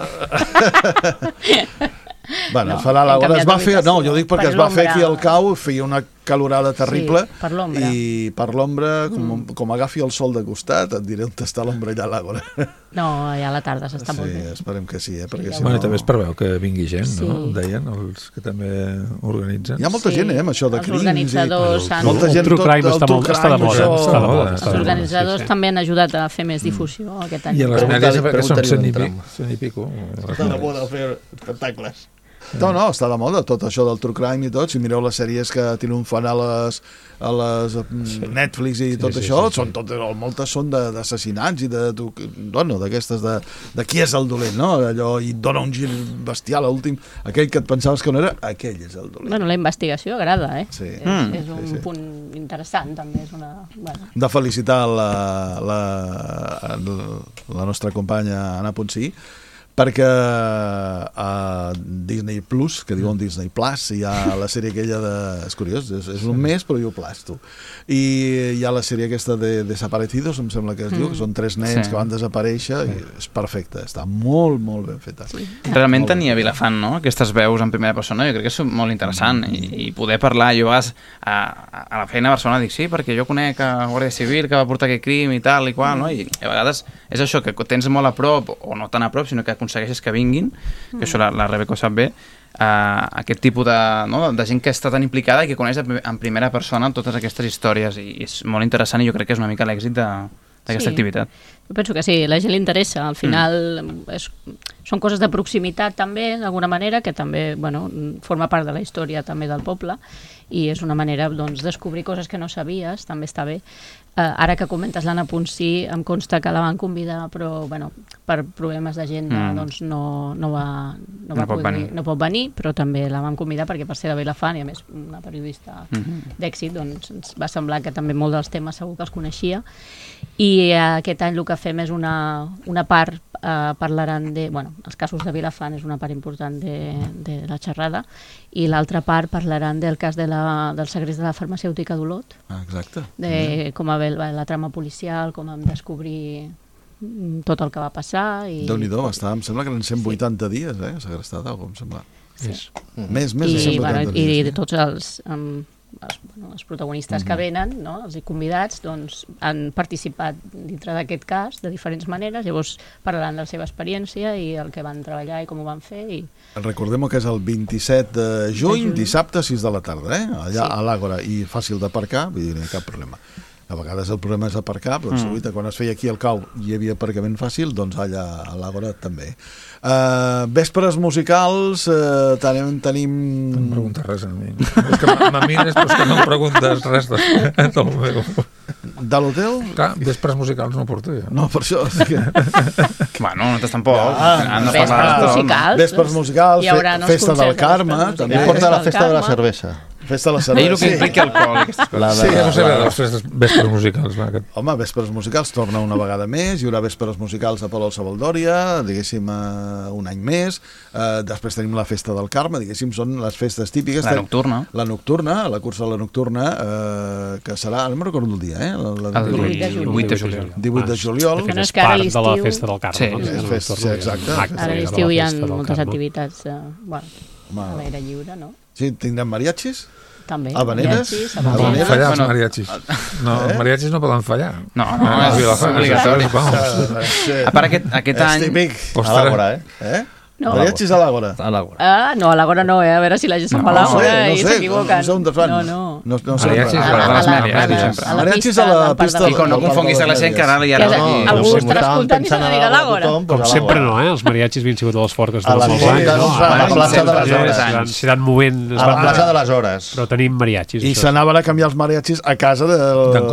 Es farà l'Àgora, jo dic perquè es va fer aquí al Cau, feia una calorada terrible i per l'ombra, com agafi el sol de costat, et diré on està l'ombra allà a l'Àgora. No, allà a la tarda s'està molt bé. Esperem que sí, perquè si no... També es preveu que vingui gent, no? Deien els que també organitzen. Hi ha molta gent, amb això de crims. Els organitzadors... El true crime està de moda. Els organitzadors també han ajudat a fer més difusió aquest any. I a les Mèlies que són 100 i pico. Està de moda fer espectacles. No, està de moda tot això del true crime i tot. Si mireu les sèries que triomfan a les Netflix i tot això, moltes són d'assassinats i d'aquestes de qui és el dolent, no? Allò, i dona un gir bestial a l'últim. Aquell que et pensaves que no era, aquell és el dolent. La investigació agrada, és un punt interessant, també. De felicitar la nostra companya Anna Ponsí, perquè a Disney Plus, que diuen Disney Plus, hi ha la sèrie aquella de... És curiós, és un mes però diu Plus, tu. I hi ha la sèrie aquesta de Desaparecidos, em sembla que es diu, que són 3 nens que van desaparèixer, i és perfecta, està molt, molt ben feta. Realment tenia Vilafant, no?, aquestes veus en primera persona, jo crec que és molt interessant, i poder parlar, jo a la feina a Barcelona dic, sí, perquè jo conec a Guàrdia Civil que va portar aquest crim i tal i qual, no?, i a vegades és això, que tens molt a prop, o no tan a prop, sinó que aconsegueixes que vinguin, que això la Rebeca ho sap bé, aquest tipus de gent que està tan implicada i que coneix en primera persona totes aquestes històries, i és molt interessant, i jo crec que és una mica l'èxit d'aquesta activitat. Jo penso que sí, la gent li interessa, al final són coses de proximitat també, d'alguna manera, que també forma part de la història també del poble, i és una manera doncs, descobrir coses que no sabies, també està bé. Ara que comentes l'Anna Ponsí, em consta que la van convidar, però bueno, per problemes d'agenda doncs no pot venir, però també la van convidar perquè per ser de Vilafant, i a més una periodista d'èxit, doncs ens va semblar que també molt dels temes segur que els coneixia. I aquest any el que fem és una part, parlaran de, bueno, els casos de Vilafant és una part important de la xerrada, i l'altra part parlaran del cas del segrest de la farmacèutica d'Olot. Exacte. De com la trama policial, com vam descobrir tot el que va passar. Déu-n'hi-do, em sembla que eren 180 dies, segrestada, o com sembla. Més de 180 dies. I de tots els protagonistes que venen, els convidats, doncs, han participat dintre d'aquest cas de diferents maneres, llavors parlaran de la seva experiència i el que van treballar i com ho van fer. Recordem que és el 27 de juny, dissabte, 6 de la tarda, allà a l'Àgora, i fàcil d'aparcar, vull dir, no hi ha cap problema. A vegades el problema és aparcar, però quan es feia aquí al Cau hi havia aparcament fàcil, doncs allà a l'Àgora també. Vespres musicals, tenim... No em preguntes res a mi. És que me mires, però és que no em preguntes res del meu... De l'hotel? Clar, vespres musicals no porto jo. No, per això... Bueno, nosaltres tampoc. Vespres musicals, festa del Carme... També porta la festa de la cervesa. Festa de la cervesa. I el que implica alcohol, aquestes coses. Sí, no sé les festes vespres musicals. Home, vespres musicals torna una vegada més, hi haurà vespres musicals a Palau Savaldòria, diguéssim, un any més, després tenim la festa del Carme, diguéssim, són les festes típiques. La nocturna. La nocturna, la cursa de la nocturna, que serà, no me'n recordo el dia, el 8 de juliol. 18 de juliol. Que és part de la festa del Carme. Sí, exacte. Ara a l'estiu hi ha moltes activitats a l'aire lliure, no? Sí, tindrem mariachis? També. Habaneres? Fallar els mariachis. No, els mariachis no poden fallar. No, és obligatori. A part, aquest any... És típic. A l'Àgora, No. Mariachis a l'Àgora. No, a l'Àgora no, a veure si la gent se'n va a l'Àgora i s'equivoquen. No sé. Mariachis a la pista. I no confonguis a la gent que ara hi ha... Algú estarà escoltant i se n'anirà a l'Àgora. Com sempre no, els mariachis havien sigut a les forques de les anys. A la plaça de les Hores. S'han movent... A la plaça de les Hores. Però tenim mariachis. I s'anaven a canviar els mariachis a casa del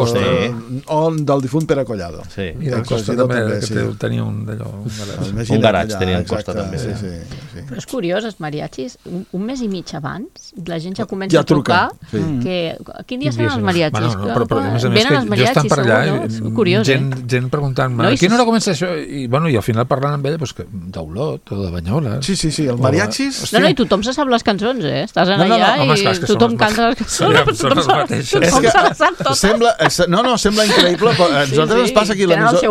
difunt Pere Collado. Sí. I d'en Costa també, que tenia un d'allò. Un garatge tenia en Costa també. Sí. Però és curiós, els mariachis, un mes i mig abans, la gent ja comença a trucar que quin dia seran els mariachis? Venen els mariachis, segur, no? És curiós, gent preguntant-me, a quina hora comença això? I al final parlant amb ella, d'Olot o de Banyoles. Sí, els mariachis... No, i tothom se sap les cançons, Estàs allà i tothom canta les cançons. Són les mateixes. Tothom se les sap totes. Sembla increïble, però a nosaltres ens passa aquí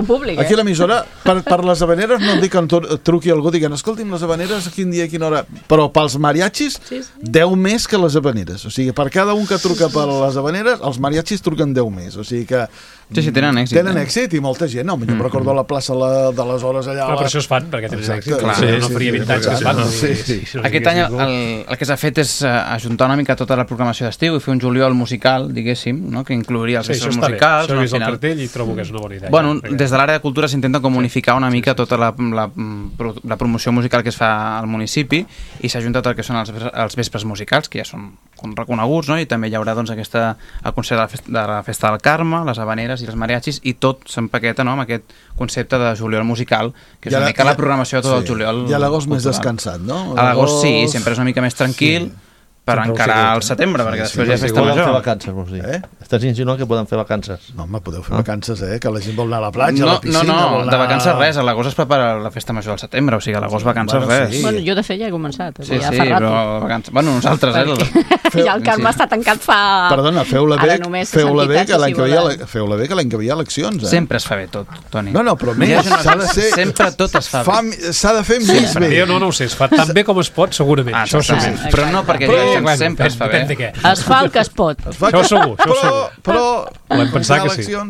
a l'emissora, per les habaneres no dic que truqui algú, diguin, escolti'm, les habaneres a quin dia, a quina hora, però pels mariachis 10 més que les habaneres, o sigui, per cada un que truca per les habaneres, els mariachis truquen 10 més, o sigui que sí, tenen èxit. Tenen èxit i molta gent, jo em recordo a la plaça de les Hores allà... Per això es fan, perquè tenen èxit, no faria 20 anys que es fan. Aquest any el que s'ha fet és ajuntar una mica tota la programació d'estiu i fer un juliol musical, diguéssim, que inclouria els festivals musicals. Això és el cartell i trobo que és una bona idea. Bueno, des de l'àrea de cultura s'intenta unificar una mica tota la promoció musical que es fa al municipi i s'ha juntat el que són els vespres musicals, que ja són reconeguts, i també hi haurà el concert de la festa del Carme, les habaneres i els mariachis, i tot s'empaqueta amb aquest concepte de juliol musical, que és una mica la programació de tot el juliol. I a l'agost més descansat, no? A l'agost sí, sempre és una mica més tranquil, per encarar al setembre, perquè després ja és festa major. Poden fer vacances, vols dir? Estàs insinuant que poden fer vacances? No, home, podeu fer vacances, que la gent vol anar a la platja, a la piscina... No, de vacances res, a l'agost es prepara la festa major al setembre, o sigui, a l'agost vacances res. Bueno, jo de fet ja he començat, ja fa rato. Però vacances... Bueno, nosaltres, Ja el Carme està tancat fa... Perdona, feu-la bé que l'any que ve hi ha eleccions, Sempre es fa bé tot, Toni. No, però més, s'ha de ser... Sempre tot es fa bé. S'ha de fer més bé. Jo no ho sé, es fa tan bé com es pot, segurament. Però no, perquè sempre es fa bé. Es fa el que es pot. Això segur. Però volem pensar que sí.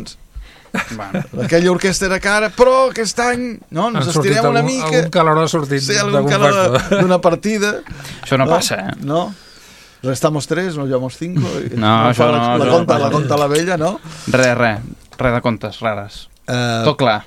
Aquella orquestra era cara, però aquest any ens estirem una mica. Algun calor ha sortit. Sí, algun calor d'una partida. Això no passa, No? Restamos 3, no llevamos 5. No, això no. La conta la vella, no? Res de contes rares. Tot clar.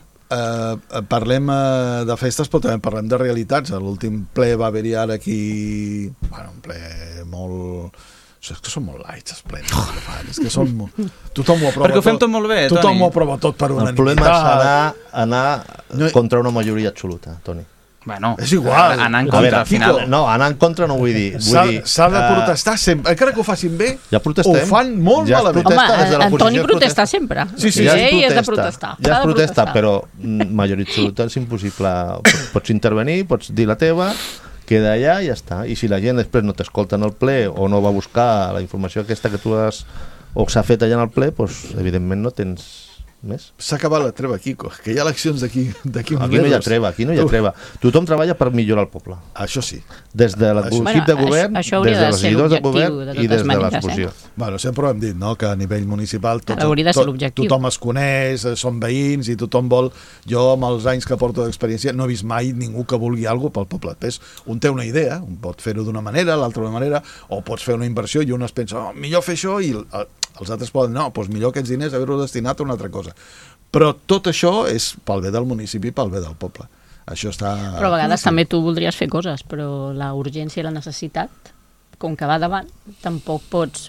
Parlem de festes, però també parlem de realitats. L'últim ple va haver-hi ara aquí un ple molt És que són molt lights els plens que fan, és que són tothom ho aprova perquè ho fem tot molt bé, Toni. Tothom ho aprova tot per unanimitat. El problema és anar contra una majoria absoluta, Toni. Bueno, és igual. Anar en contra, al final. No, anar en contra no vull dir. S'ha de protestar sempre. Encara que ho facin bé, ho fan molt malament. Home, Antoni protesta sempre. Sí, ell és de protestar. Ja es protesta, però majoria absoluta és impossible. Pots intervenir, pots dir la teva, queda allà i ja està. I si la gent després no t'escolta en el ple o no va buscar la informació aquesta que tu has o s'ha fet allà en el ple, doncs evidentment no tens més. S'ha acabat la treva, Quico, que hi ha eleccions d'aquí aquí no hi ha treva, tothom treballa per millorar el poble. Això sí. Des de l'equip de govern, des dels regidors de govern i des de l'exposició. Bueno, sempre ho hem dit, no?, que a nivell municipal tothom es coneix, són veïns i tothom vol. Jo, amb els anys que porto d'experiència, no he vist mai ningú que vulgui alguna cosa pel poble. Després, un té una idea, un pot fer-ho d'una manera, l'altra d'una manera, o pots fer una inversió i un es pensa, millor fer això, i els altres poden, no, doncs millor aquests diners haver-los destinat a una altra cosa. Però tot això és pel bé del municipi, pel bé del poble. Això està... Però a vegades també tu voldries fer coses, però la urgència i la necessitat, com que va davant, tampoc pots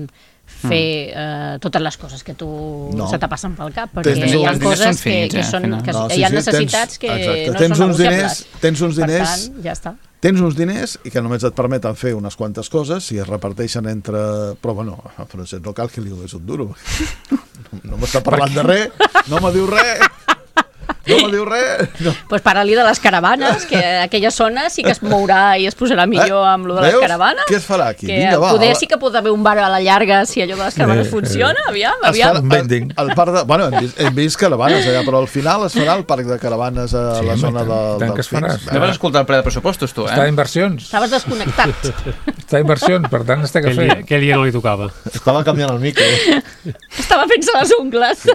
fer totes les coses que tu se te passen pel cap, perquè hi ha coses que hi ha necessitats que no són negociables. Tens uns diners... Per tant, ja està. Tens uns diners i que només et permeten fer unes quantes coses i es reparteixen entre... Però bueno, a Francesc no cal que li donis un duro. No m'està parlant de res, no me diu res. No me diu res. Pues para-li de les caravanes, que aquella zona sí que es mourà i es posarà millor amb lo de les caravanes. Què es farà aquí? Vinga, va. Poder sí que pot haver un bar a la llarga si allò de les caravanes funciona, aviam. El parc de... Bueno, hem vist caravanes allà, però al final es farà el parc de caravanes a la zona dels Pins. No vas escoltar el ple de pressupostos, tu, Està inversions. Estaves desconnectat. Està inversions, per tant, està que fer. Aquell dia no li tocava. Estava canviant el micro. Estava fent-se les ungles.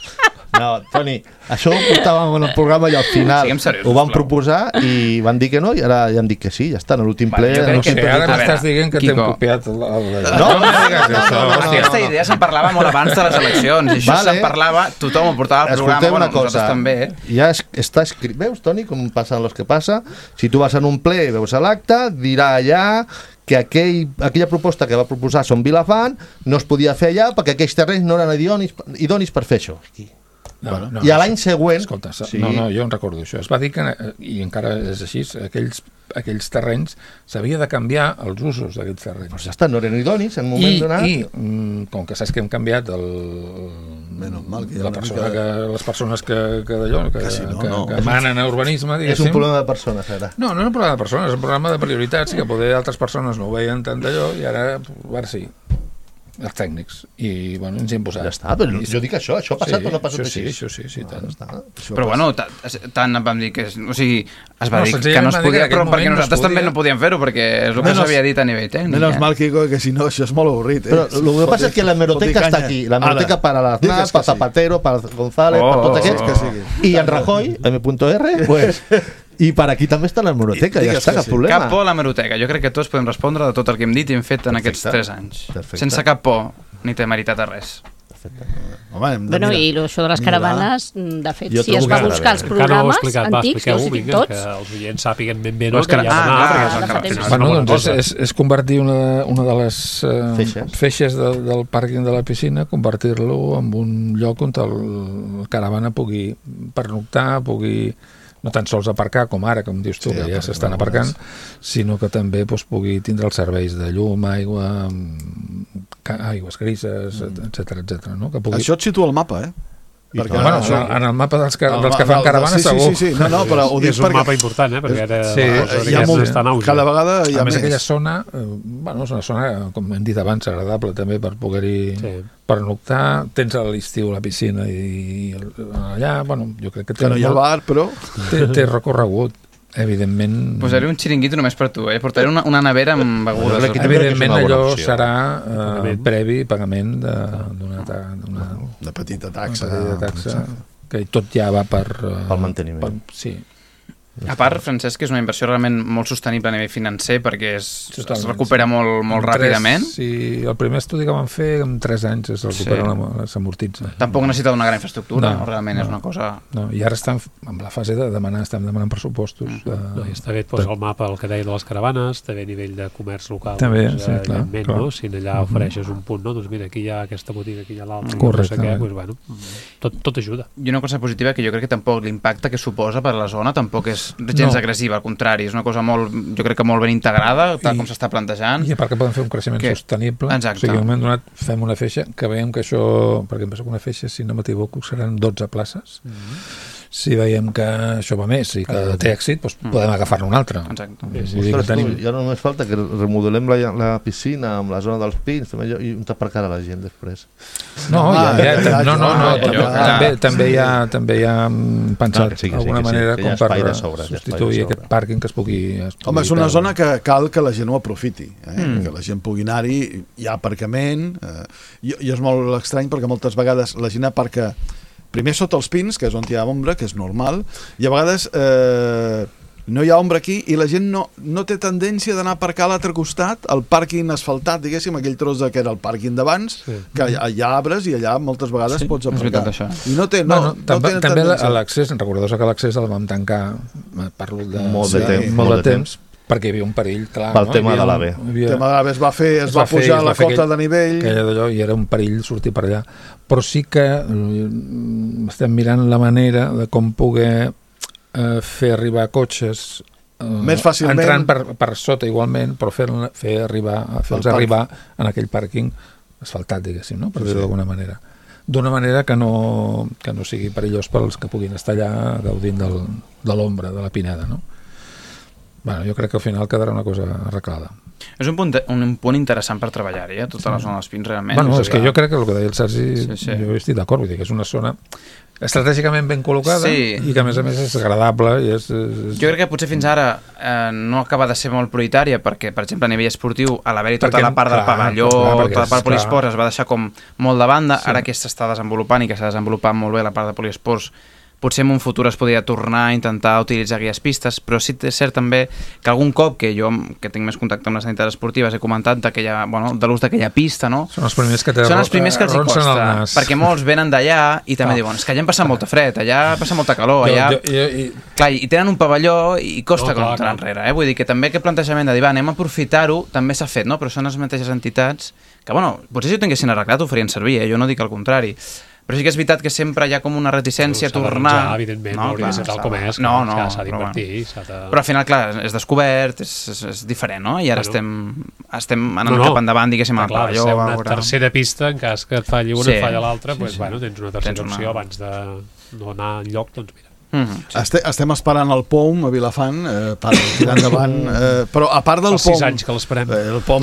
No, Toni, això ho portàvem en el programa i al final ho van proposar i van dir que no i ara ja han dit que sí, ja està, en l'últim ple... No sé, ara m'estàs dient que t'hem copiat No, aquesta idea se'n parlava molt abans de les eleccions i això se'n parlava, tothom ho portava al programa, bueno, nosaltres també. Ja està escrit, veus, Toni, com passen els que passa? Si tu vas en un ple i veus l'acte, dirà allà que aquella proposta que va proposar Son Vilafant no es podia fer allà perquè aquells terrenys no eren idonis per fer això. I a l'any següent... Escolta, no, jo en recordo això. Es va dir que, i encara és així, aquells terrenys s'havia de canviar els usos d'aquests terrenys. Doncs ja està, no eren idonis en un moment donat. I com que saps que hem canviat les persones que manen a urbanisme, és un problema de persones, ara. No és un problema de persones, és un problema de prioritats, que poder altres persones no ho veien tant d'allò i ara sí, els tècnics, i bueno, ens hi hem posat. Ja està, però jo dic això ha passat o no ha passat així? Sí, tant. Però bueno, tant vam dir que... O sigui, es va dir que no es podia, però perquè nosaltres també no podíem fer-ho, perquè és el que s'havia dit a nivell tècnic. Menys mal, Quico, que si no, això és molt avorrit. Però el que passa és que la hemeroteca està aquí. La hemeroteca per a l'Aznar, per Zapatero, per González, per tots aquests. I en Rajoy, M.R., pues... I per aquí també està la hemeroteca, ja està, cap problema. Cap por a la hemeroteca. Jo crec que tots podem respondre de tot el que hem dit i hem fet en aquests 3 anys. Sense cap por ni temeritat a res. Bueno, i això de les caravanes, de fet, si es va buscar els programes antics, els dic tots. Que els oients sàpiguen ben bé que hi ha d'anar. Bueno, doncs és convertir una de les feixes del pàrquing de la piscina, convertir-lo en un lloc on el caravana pugui pernoctar, pugui no tan sols aparcar com ara, com dius tu, que ja s'estan aparcant, sinó que també pugui tindre els serveis de llum, aigua, aigües grises, etcètera. Això et situa al mapa, Perquè, en el mapa dels que fan caravanes segur. Sí, no, però ho dic és un mapa important, perquè ara hi ha molt, cada vegada hi ha més. Aquella zona, és una zona, com hem dit abans, agradable també per poder-hi pernoctar. Tens a l'estiu la piscina i allà, jo crec que no hi ha bar, però té recorregut. Evidentment... Posaré un xiringuito només per tu, Portaré una nevera amb begudes. Evidentment allò serà previ pagament d'una petita taxa. Que tot ja va per... Pel manteniment. Sí. A part, Francesc, és una inversió realment molt sostenible a nivell financer perquè es recupera molt ràpidament. Sí, el primer estudi que van fer en 3 anys es recupera, s'amortitza. Tampoc necessita una gran infraestructura, realment és una cosa... I ara estem en la fase de demanar, estem demanant pressupostos. I està bé, et posa el mapa, el que deia de les caravanes, també a nivell de comerç local. També, sí, clar. Si allà ofereixes un punt, doncs mira, aquí hi ha aquesta botiga, aquí hi ha l'altra, correcte, tot ajuda. I una cosa positiva que jo crec que tampoc l'impacte que suposa per a la zona tampoc és gens agressiva, al contrari, és una cosa molt, jo crec que molt ben integrada, tal com s'està plantejant. I a part que poden fer un creixement sostenible. Exacte. O sigui, en un moment donat fem una feixa, que veiem que això, perquè em penso que una feixa, si no m'equivoco, seran 12 places. Si veiem que això va més i que té èxit, doncs podem agafar-ne una altra. Exacte. Ja no només falta que remodelem la piscina amb la zona dels pins i on t'aparcarà la gent després. També hi ha pensat d'alguna manera com per substituir aquest pàrquing que es pugui... Home, és una zona que cal que la gent ho aprofiti, que la gent pugui anar-hi, hi ha aparcament, i és molt estrany perquè moltes vegades la gent aparca primer sota els pins, que és on hi ha ombra, que és normal, i a vegades no hi ha ombra aquí i la gent no té tendència d'anar a aparcar a l'altre costat, al pàrquing asfaltat, diguéssim, aquell tros que era el pàrquing d'abans, que hi ha arbres i allà moltes vegades pots aparcar. I també l'accés, recordeu que l'accés el vam tancar, parlo de molt de temps, perquè hi havia un perill, clar. Pel tema de l'AVE. El tema de l'AVE es va pujar la cota de nivell. I era un perill sortir per allà. Però sí que estem mirant la manera de com poder fer arribar cotxes més fàcilment, entrant per sota igualment, però fer-los arribar en aquell pàrquing asfaltat, diguéssim, no? Per dir-ho d'alguna manera. D'una manera que no sigui perillós pels que puguin estar allà gaudint de l'ombra, de la pineda, no? Bueno, jo crec que al final quedarà una cosa arreglada. És un punt interessant per treballar-hi, tota la zona dels pins, realment. Bueno, és que jo crec que el que deia el Sergi, jo estic d'acord, vull dir que és una zona estratègicament ben col·locada i que a més és agradable. Jo crec que potser fins ara no acaba de ser molt prioritària perquè, per exemple, a nivell esportiu, a l'haver-hi tota la part del pavelló, tota la part de poliesports es va deixar com molt de banda, ara que s'està desenvolupant i que s'ha desenvolupat molt bé la part de poliesports, potser en un futur es podria tornar a intentar utilitzar aquelles pistes, però sí que és cert també que algun cop que jo, que tinc més contacte amb les entitats esportives, he comentat de l'ús d'aquella pista, no? Són els primers que els hi costa, perquè molts venen d'allà i també diuen, és que allà em passa molta fred, allà passa molta calor, allà... Clar, i tenen un pavelló i costa que no entrar enrere, vull dir que també aquest plantejament de dir, va, anem a aprofitar-ho, també s'ha fet, no? Però són les mateixes entitats que, bueno, potser si ho tinguessin arreglat ho farien servir, jo no dic el contrari. Però sí que és veritat que sempre hi ha com una reticència a tornar... Evidentment, no hauria de ser tal com és, s'ha d'invertir. Però al final, clar, és descobert, és diferent, no? I ara estem anant cap endavant, diguéssim, al pavelló. Clar, una tercera pista, en cas que et falli una, et falla l'altra, doncs tens una tercera opció abans de no anar enlloc, doncs mira. Estem esperant el POM a Vilafant per tirar endavant, però a part del POM... 6 anys que l'esperem. El POM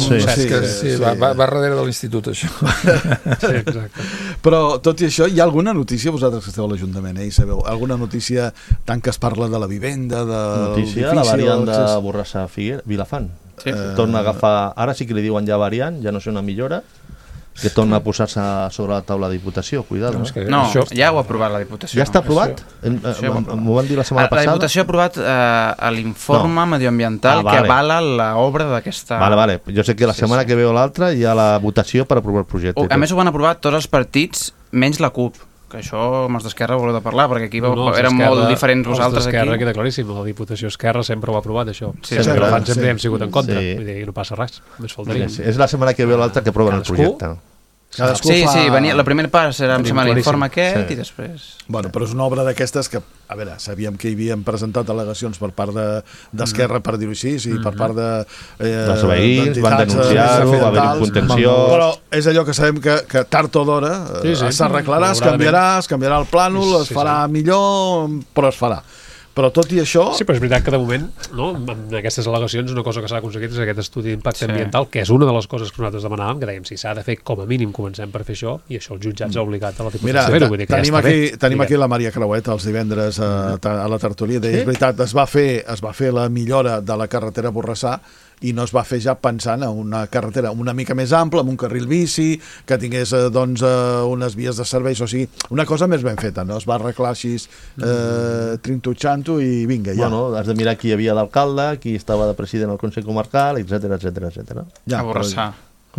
va darrere de l'institut, això. Sí, exacte. Però tot i això, hi ha alguna notícia, vosaltres que esteu a l'Ajuntament, sabeu, alguna notícia tant que es parla de la vivenda, de notícia, la variant de Borrassà Vilafant. Torna a agafar, ara sí que li diuen ja variant, ja no sé una millora, que torna a posar-se sobre la taula de Diputació, cuidado. No, ja ho ha aprovat la Diputació. Ja està aprovat? M'ho van dir la setmana passada? La Diputació ha aprovat l'informe medioambiental que avala l'obra d'aquesta... Vale. Jo sé que la setmana que ve o l'altra hi ha la votació per aprovar el projecte. A més ho van aprovar tots els partits, menys la CUP, que això amb els d'Esquerra voleu de parlar, perquè aquí eren molt diferents vosaltres aquí. Els d'Esquerra queda claríssim, la Diputació Esquerra sempre ho ha aprovat, això. Sempre hem sigut en contra, vull dir, no passa res, més faltaria. És la setmana que ve o l'altra que aproven el projecte. Sí, la primera part era l'informe aquest i després... Bueno, però és una obra d'aquestes que, a veure, sabíem que hi havien presentat al·legacions per part d'Esquerra, per dir-ho així, i per part de... Els veïns van denunciar-ho, va haver un contenció... Però és allò que sabem que tard o d'hora s'arreglarà, es canviarà el plànol, es farà millor, però es farà. Però tot i això... Sí, però és veritat que de moment, no, amb aquestes al·legacions, una cosa que s'ha aconseguit és aquest estudi d'impacte ambiental, que és una de les coses que nosaltres demanàvem, que dèiem, si s'ha de fer com a mínim, comencem per fer això, i això els jutjats ha obligat a la Diputació. Mira, tenim aquí la Maria Creuet els divendres a la tertúlia, deia, és veritat, es va fer la millora de la carretera Borrassà i no es va fer ja pensant en una carretera una mica més ampla, amb un carril bici, que tingués unes vies de serveis, o sigui, una cosa més ben feta, no es va arreglar així trinto-xanto i vinga, ja. Bueno, has de mirar qui hi havia d'alcalde, qui estava de president al Consell Comarcal, etc. Ja, a Borrassà.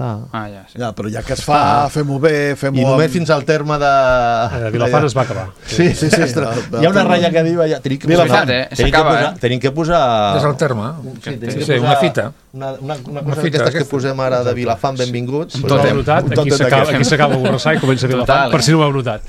Ja, però ja que es fa, fem-ho bé, fem-ho... I només fins al terme de... Vilafant es va acabar. Sí. Hi ha una ratlla que diu allà... Tenim que posar... És el terme. Sí, una fita. Una cosa d'aquestes que posem ara de Vilafant, benvinguts. Aquí s'acaba Borrassà i comença Vilafant, per si no ho heu notat.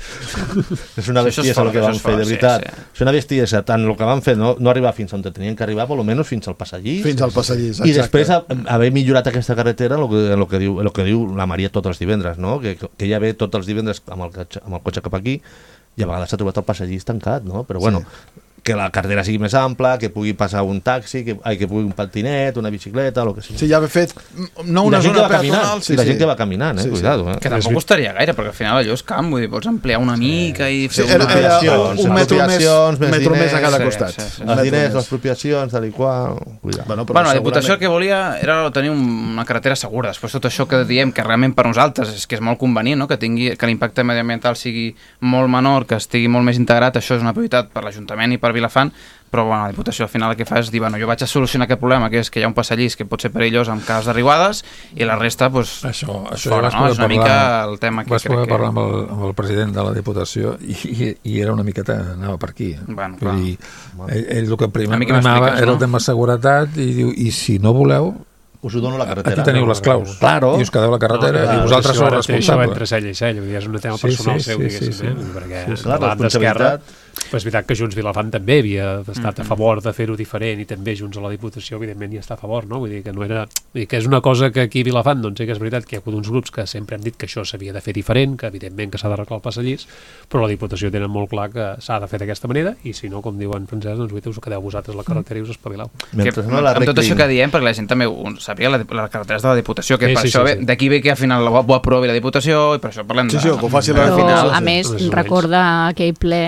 És una bestiesa el que van fer, de veritat. És una bestiesa, tant el que van fer no arribar fins on tenien que arribar, per almenys fins al Passallís. Fins al Passallís, exacte. I després haver millorat aquesta carretera, el que diu la Maria tots els divendres, no? Que ella ve tots els divendres amb el cotxe cap aquí i a vegades s'ha trobat el Passallís tancat, no? Però bueno, que la carretera sigui més ampla, que pugui passar un taxi, que pugui un patinet, una bicicleta, el que sigui. Sí, ja haver fet no una zona peatonal, i la gent que va caminant, cuidado. Que tampoc costaria gaire, perquè al final allò és camp, vull dir, pots ampliar una mica i fer un metro més a cada costat. Els diners, les expropiacions, tal i qual, cuidado. Bueno, la Diputació el que volia era tenir una carretera segura. Després tot això que diem, que realment per nosaltres és que és molt convenient, que l'impacte mediambiental sigui molt menor, que estigui molt més integrat, això és una prioritat per l'Ajuntament i per Vilafant, però bueno, la Diputació al final el que fa és dir, bueno, jo vaig a solucionar aquest problema, que és que hi ha un passallís que pot ser perillós en cas d'arribades i la resta, doncs, això fora, no? És una mica el tema que crec que... Vas poder parlar amb el president de la Diputació i era una miqueta, anava per aquí. Bueno, clar. Ell el que primer anava era el tema de seguretat i diu, i si no voleu, us ho dono la carretera. Aquí teniu les claus. Claro. I us quedeu la carretera i vosaltres sou responsables. Això entre cell i cell, és un tema personal seu, diguéssim, perquè davant d'Esquerra, és veritat que Junts Vilafant també havia estat a favor de fer-ho diferent i també Junts a la Diputació evidentment hi està a favor, no? Vull dir que no era... que és una cosa que aquí a Vilafant, doncs sí que és veritat que hi ha hagut uns grups que sempre han dit que això s'havia de fer diferent, que evidentment que s'ha d'arreglar el Passallís, però la Diputació tenen molt clar que s'ha de fer d'aquesta manera i si no, com diuen Francesc, doncs us quedeu vosaltres la carretera i us espavileu. Amb tot això que diem, perquè la gent també sàpiga, la carretera és de la Diputació, que per això d'aquí ve que al final ho aprovi la Diputació i per això parlem de... Sí, que ho faci la final. A més, recorda aquell ple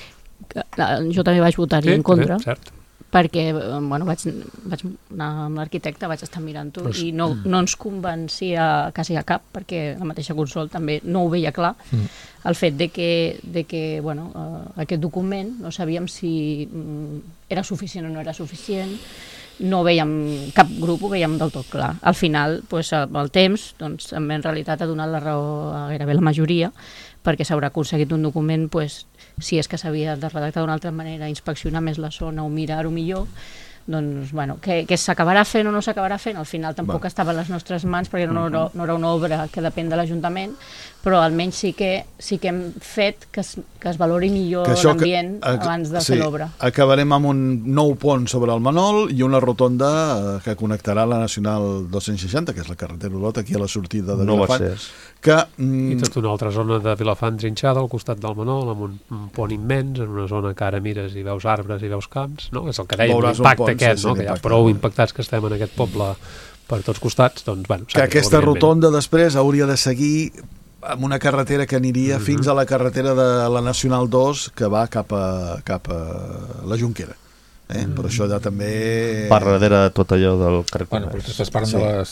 jo també vaig votar-hi en contra, perquè bueno, vaig anar amb l'arquitecte, vaig estar mirant-ho i no ens convencia quasi a cap, perquè la mateixa Consol també no ho veia clar, el fet de que bueno, aquest document no sabíem si era suficient o no era suficient, no veiem cap grup, ho veiem del tot clar. Al final, amb el temps, també en realitat ha donat la raó a gairebé la majoria, perquè s'haurà aconseguit un document, si és que s'havia de redactar d'una altra manera, inspeccionar més la zona o mirar-ho millor, doncs, bueno, que s'acabarà fent o no s'acabarà fent, al final tampoc estava a les nostres mans, perquè no era una obra que depèn de l'Ajuntament, però almenys sí que hem fet que es valori millor l'ambient abans de fer l'obra. Acabarem amb un nou pont sobre el Manol i una rotonda que connectarà la Nacional 260, que és la carretera Olot, aquí a la sortida de Vilafant. I tota una altra zona de Vilafant trinxada al costat del Manol, amb un pont immens, en una zona que ara mires i veus arbres i veus camps, no? És el que dèiem, l'impacte aquest, que hi ha prou impactats que estem en aquest poble per tots costats, doncs, bueno... Que aquesta rotonda després hauria de seguir amb una carretera que aniria fins a la carretera de la Nacional 2 que va cap a la Jonquera. Però això ja també... Per darrere de tot allò del carrer Comerç. Bueno, però estàs parlant de les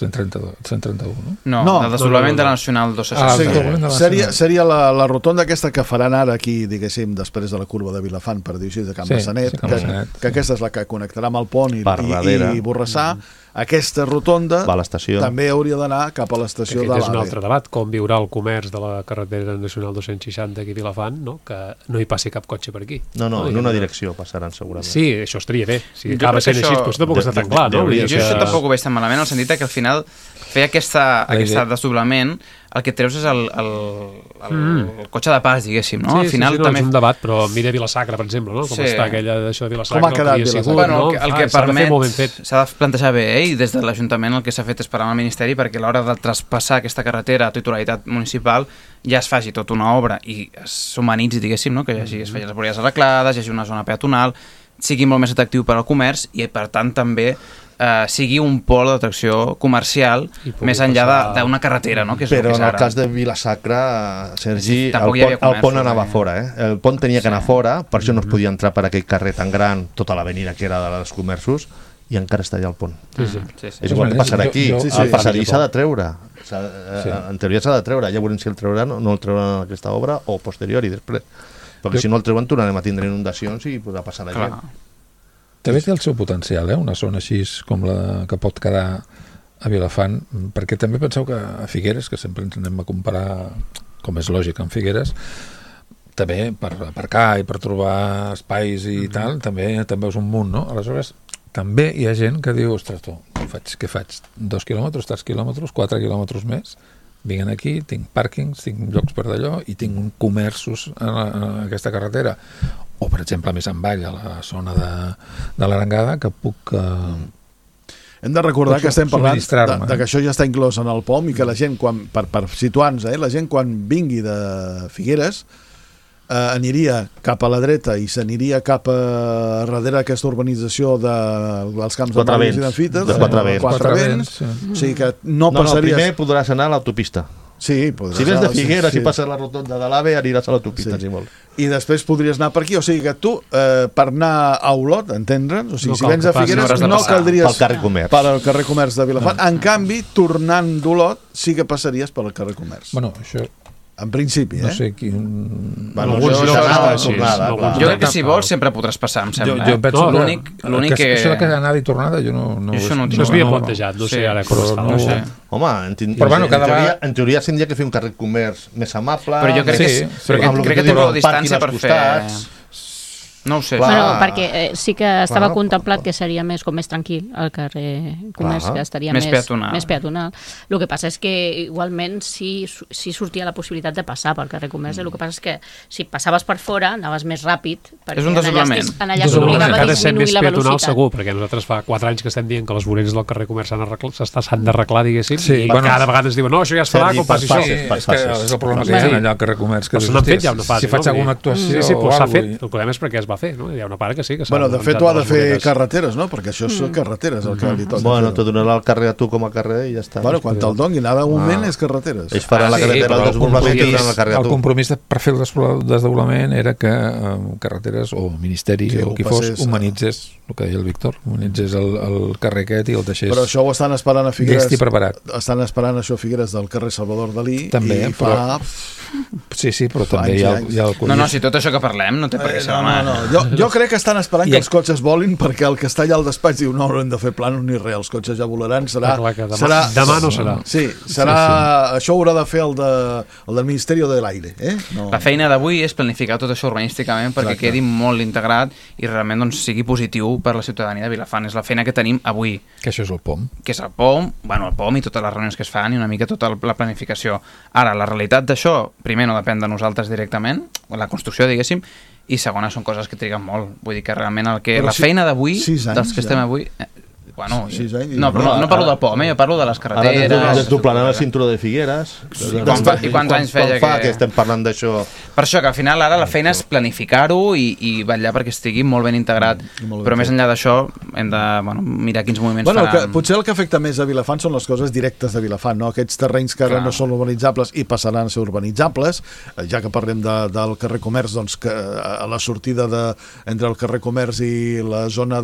131, no? No, el desdoblament de la Nacional 260. Seria la rotonda aquesta que faran ara aquí, diguéssim, després de la curva de Vilafant, per dir-ho així, de Can Bassanet, que aquesta és la que connectarà amb el pont i Borrassà. Aquesta rotonda també hauria d'anar cap a l'estació de l'AVE. És un altre debat, com viurà el comerç de la carretera nacional 260 aquí a Vilafant, que no hi passi cap cotxe per aquí. No, en una direcció passaran segurament. Sí, això estaria bé. Si acaba sent així, doncs tampoc està tan clar, no? Jo això tampoc ho veig tan malament, en el sentit que al final fer aquest desdoblament el que treus és el cotxe de pas, diguéssim, no? Al final també és un debat, però mira Vila-sacra, per exemple, no? Com està aquella d'això de Vila-sacra, com ha quedat Vila-sacra? El que permet, s'ha de plantejar bé, i des de l'Ajuntament el que s'ha fet és parar amb el Ministeri perquè a l'hora de traspassar aquesta carretera a titularitat municipal ja es faci tota una obra i s'humanitzi, diguéssim, no? Que es facin les voreres arreglades, hi hagi una zona peatonal, sigui molt més atractiu per al comerç i per tant també sigui un pol d'atracció comercial més enllà d'una carretera, no? Que és però que és en el cas de Vila-sacra, Sergi, el pont anava fora, el pont tenia que anar fora, per això no es podia entrar per aquell carrer tan gran, tota l'avenida que era dels comerços, i encara està allà al pont. Sí. És igual que passarà aquí. El passadís s'ha de treure. En teoria s'ha de treure. Ja veurem si el treuran o no el treuran en aquesta obra o posterior i després. Perquè si no el treuen tornarem a tindre inundacions i podrà passar la gent. També té el seu potencial, una zona així com la que pot quedar a Vilafant, perquè també penseu que a Figueres, que sempre ens anem a comparar, com és lògic, amb Figueres, també per aparcar i per trobar espais i tal, també és un munt, no? Aleshores, també hi ha gent que diu, ostres, tu, què faig? 2 quilòmetres, 3 quilòmetres, 4 quilòmetres més? Vinguen aquí, tinc pàrquings, tinc llocs per d'allò i tinc comerços a aquesta carretera. O, per exemple, més avall, a la zona de l'Arengada, que puc... Hem de recordar que estem parlant de que això ja està inclòs en el POM i que la gent, per situar-nos, la gent quan vingui de Figueres aniria cap a la dreta i s'aniria cap a darrere aquesta urbanització dels camps de Margues i d'Enfites, de Quatre Vents. O sigui que no passaries... primer podràs anar a l'autopista. Sí, si vés de Figueres i passes la rotonda de l'AVE aniràs a l'autopista, si vols. I després podries anar per aquí, o sigui que tu per anar a Olot, entendre'ns, o sigui, si vens a Figueres no caldries pel carrer Comerç. Per al carrer Comerç de Vilafant. En canvi, tornant d'Olot sí que passaries per al carrer Comerç. Bueno, això... En principi, no sé quin... Bueno, jo crec que si vols sempre podràs passar, em sembla. Jo penso l'únic que... Això que anada i tornada jo no... Això no s'havia plantejat, no sé ara com està. No sé. Home, en teoria s'hauria que fer un carrer Comerç més amable... Però jo crec que té prou distància per fer... No ho sé. Bueno, perquè sí que estava contemplat que seria més tranquil el carrer Comerç, que estaria més peatonal. El que passa és que igualment sí sortia la possibilitat de passar pel carrer Comerç, el que passa és que si passaves per fora anaves més ràpid. És un desdoblament. Allà s'obligava a disminuir la velocitat. Segur, perquè nosaltres fa 4 anys que estem dient que les voreres del carrer Comerç s'han d'arreglar, diguéssim, i cada vegada ens diuen no, això ja es farà, com passi això. És el problema que hi ha allà al carrer Comerç. Se n'han fet ja una fase. Si faig alguna actuació... Sí, però s'ha fet. El problema és perquè es va fer, no? Hi ha una part que sí que s'ha... Bueno, de fet ho ha de fer carreteres, no? Perquè això és carreteres el que li toca. Bueno, te donarà el carrer a tu com a carrer i ja està. Bueno, quan te'l donguin, ara de moment és carreteres. Ells faran la carretera del desdoblament i donaran el carrer a tu. El compromís per fer el desdoblament era que carreteres o ministeri o qui fos humanitzés, el que deia el Víctor, humanitzés el carrer aquest i el deixés... Però això ho estan esperant a Figueres. Llest i preparat. Estan esperant això a Figueres del carrer Salvador Dalí. També, i fa... Sí, però també hi ha el Covid. No, si tot això que parlem no té per què ser demà. Jo crec que estan esperant que els cotxes volin, perquè el que està allà al despatx diu no haurem de fer plànols ni res, els cotxes ja volaran, demà no serà. Sí, serà... Això ho haurà de fer el del Ministeri de l'Aire. La feina d'avui és planificar tot això urbanísticament perquè quedi molt integrat i realment sigui positiu per la ciutadania de Vilafant. És la feina que tenim avui. Que això és el POM. Que és el POM, el POM i totes les reunions que es fan i una mica tota la planificació. Ara, la realitat d'això, primer, no depèn de nosaltres directament, la construcció, diguéssim, i segona, són coses que triguen molt. Vull dir que realment la feina d'avui, dels que estem avui... Bueno, no parlo del POM, jo parlo de les carreteres... Ara desdoblaran el cinturó de Figueres. I quants anys feia que estem parlant d'això? Per això, que al final ara la feina és planificar-ho i vetllar perquè estigui molt ben integrat. Però més enllà d'això hem de mirar quins moviments faran. Potser el que afecta més a Vilafant són les coses directes de Vilafant, no? Aquests terrenys que ara no són urbanitzables i passaran a ser urbanitzables, ja que parlem del carrer Comerç, doncs que a la sortida entre el carrer Comerç i la zona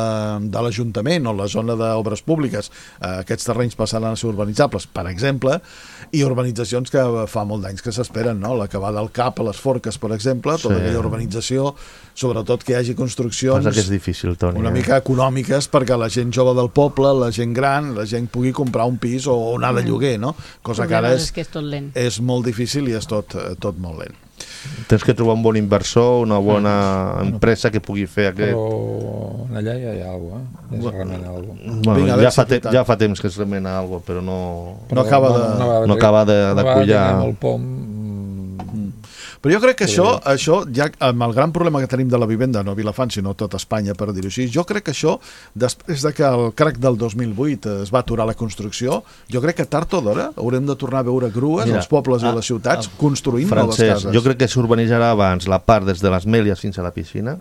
de l'Ajuntament o la zona d'obres públiques, aquests terrenys passaran a ser urbanitzables, per exemple, i urbanitzacions que fa molt d'anys que s'esperen, no? La que va del CAP a les Forques, per exemple, tota aquella urbanització, sobretot que hi hagi construccions que és difícil, Toni, una mica econòmiques perquè la gent jove del poble, la gent gran, la gent pugui comprar un pis o anar de lloguer, no? Cosa que ara és tot lent. És molt difícil i és tot molt lent. Tens que trobar un bon inversor, una bona empresa que pugui fer aquest... Però allà ja hi ha alguna cosa, es remena alguna cosa. Ja fa temps que es remena alguna cosa, però no acaba de collar. El POM... Però jo crec que això ja amb el gran problema que tenim de la vivenda, no a Vilafant, sinó a tot Espanya, per dir-ho així, jo crec que això, després de que el crac del 2008 es va aturar la construcció, jo crec que tard o d'hora haurem de tornar a veure grues als pobles i a les ciutats construint noves cases. Jo crec que s'urbanitzarà abans la part des de les Mèlies fins a la piscina,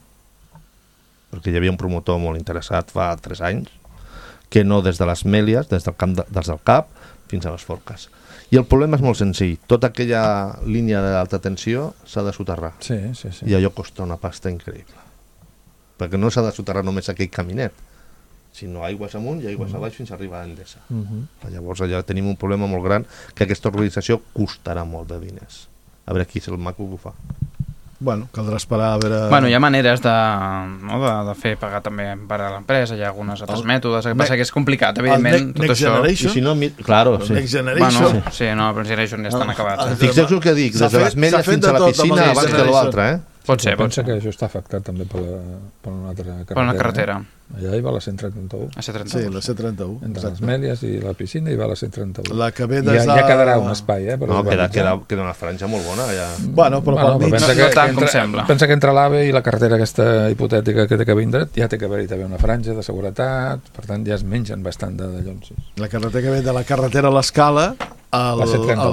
perquè hi havia un promotor molt interessat fa 3 anys, que no des de les Mèlies, des del CAP fins a les Forques. I el problema és molt senzill. Tota aquella línia d'alta tensió s'ha de soterrar. Sí. I allò costa una pasta increïble. Perquè no s'ha de soterrar només aquell caminet. Si no aigües amunt i aigües a baix fins a arribar a Endesa. Llavors allà tenim un problema molt gran que aquesta organització costarà molt de diners. A veure qui és el maco que ho fa. Bueno, caldrà esperar a veure... Bueno, hi ha maneres de fer pagar també per a l'empresa, hi ha alguns altres mètodes, el que passa que és complicat, evidentment, tot això. Next Generation? Claro, sí. Next Generation? Bueno, sí, no, però Next Generation ja estan acabats. Fixeu el que dic, des de les Ametlles fins a la piscina abans de l'altre, Pot ser. Pensa que això està afectat també per una altra carretera. Per una carretera. Allà hi va la 131. Sí, la C31. Entre les Ametlles i la piscina hi va la 131. La que ve des de... Ja quedarà un espai, No, queda una franja molt bona allà. Bueno, però pel mig... No tant com sembla. Pensa que entre l'AVE i la carretera aquesta hipotètica que té que vindre ja té que haver-hi també una franja de seguretat, per tant ja es mengen bastant de llonsis. La carretera que ve de la carretera a l'Escala la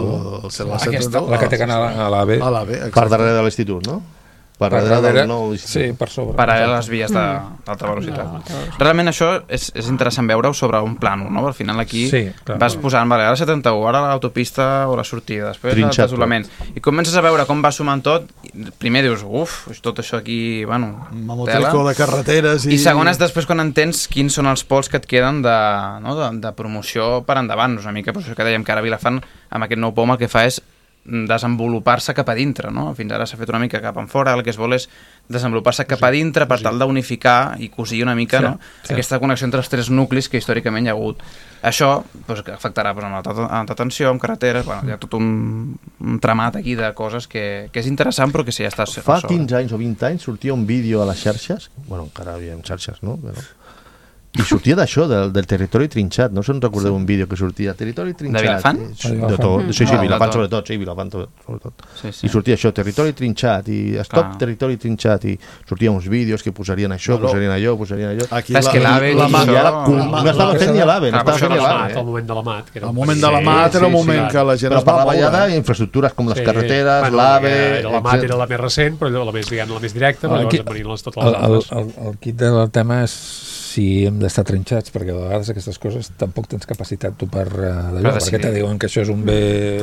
C31. La que té que anar a l'AVE. Per darrere de l'institut, no? Per darrere del nou institut. Sí, per sobre. Paral·lel a les vies d'alta velocitat. Realment això és interessant veure-ho sobre un plànol, no? Al final aquí vas posant, vale, ara la C31, ara l'autopista o la sortida, després el desolament. I comences a veure com va sumant tot, primer dius, tot això aquí, bueno, mamotrico de carreteres i segones després quan entens quins són els pols que et queden de promoció per endavant. Una mica per això que dèiem que ara Vilafant amb aquest nou POM el que fa és desenvolupar-se cap a dintre, no? Fins ara s'ha fet una mica cap enfora, el que es vol és desenvolupar-se cap a dintre per tal d'unificar i cosir una mica aquesta connexió entre els tres nuclis que històricament hi ha hagut. Això que afectarà amb l'alta tensió, amb carreteres, hi ha tot un tramat aquí de coses que és interessant però que sí, ja està a sobre. Fa 15 anys o 20 anys sortia un vídeo a les xarxes, bueno, encara hi havia xarxes, no? I sortia d'això, del territori trinxat. No se'n recordeu un vídeo que sortia territori trinxat. De Vilafant? De tot. Sí, Vilafant sobretot. Sí, Vilafant sobretot. I sortia això, territori trinxat, i stop territori trinxat, i sortien uns vídeos que posarien això, posarien allò, posarien allò. És que l'AVE... No estava fent ni l'AVE. El moment de la MAT. El moment de la MAT era un moment que la gent es va moure. Però parlava ja d'infraestructures com les carreteres, l'AVE... La MAT era la més recent, però la més directa, però llavors venien totes les altres. El kit del tema és si hem d'estar trinxats, perquè a vegades aquestes coses tampoc tens capacitat tu per d'allò, perquè te diuen que això és un bé...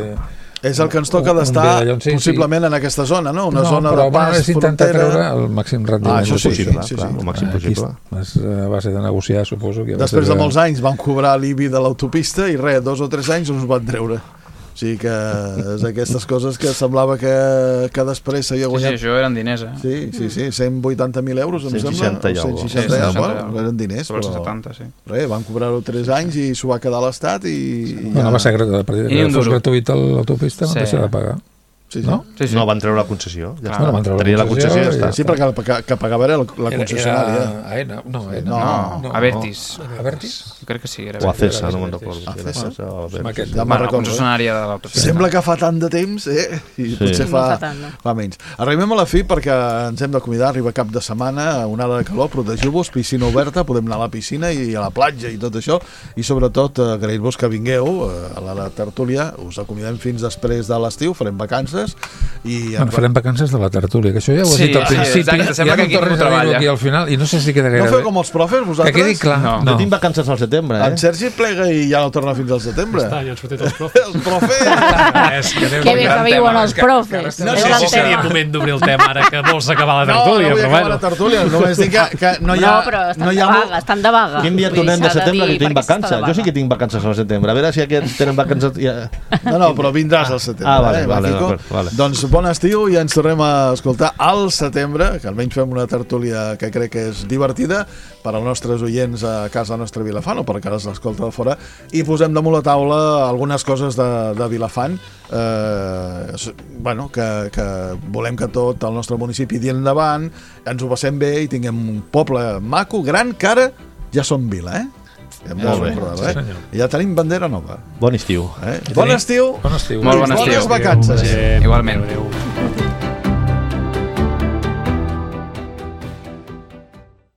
És el que ens toca d'estar possiblement en aquesta zona, no? Una zona de pas, és intentar treure el màxim rendiment possible. El màxim possible. A base de negociar, suposo. Després de molts anys van cobrar l'IBI de l'autopista i 2 o 3 anys ens van treure. O sigui que és aquestes coses que semblava que després s'havia guanyat... Sí, això eren diners, Sí, 180.000 euros, em sembla. 160 bueno, eren diners, però... 70, sí. Van cobrar-ho 3 anys i s'ho va quedar l'Estat i... No va ser gratuït l'autopista, no deixa de pagar. No? No van treure la concessió. Tenia la concessió i ja està. Sí, perquè que pagava era la concessionària. Aena? No, Avertis. Avertis? Crec que sí. O Acesa, no me'n recordo. La concessionària de l'autopista. Sembla que fa tant de temps, i potser fa menys. Arribem a la fi perquè ens hem d'acomiadar, arriba cap de setmana, onada de calor, protegiu-vos, piscina oberta, podem anar a la piscina i a la platja i tot això, i sobretot agrair-vos que vingueu a la tertúlia. Us acomiadem fins després de l'estiu, farem vacances farem vacances de la tertúlia, que això ja ho he dit al principi, sembla que aquí no treballa aquí al final, i no sé si queda gaire bé. No feu com els profes, vosaltres? Que quedi clar. Jo tinc vacances al setembre, En Sergi plega i ja no torna fins al setembre. Aquest any han sortit els profes. Els profes! Que bé que viuen els profes. No sé si seria el moment d'obrir el tema ara que vols acabar la tertúlia. No vull acabar la tertúlia, només dic que no hi ha... No, però estan de vaga. Quin dia tornem de setembre que tinc vacances? Jo sí que tinc vacances al setembre. A veure si aquests tenen vacances... No, però vindràs al setembre. Vale. Doncs bon estiu i ens tornem a escoltar al setembre, que almenys fem una tertúlia que crec que és divertida per als nostres oients a casa nostra Vilafant o per que les l'escolta de fora, i posem damunt la taula algunes coses de Vilafant, que volem que tot el nostre municipi tiri endavant, ens ho passem bé i tinguem un poble maco, gran, que ara ja som vila, I ja tenim bandera nova. Bon estiu. Bon estiu. Molt bon estiu. Bones vacances. Igualment.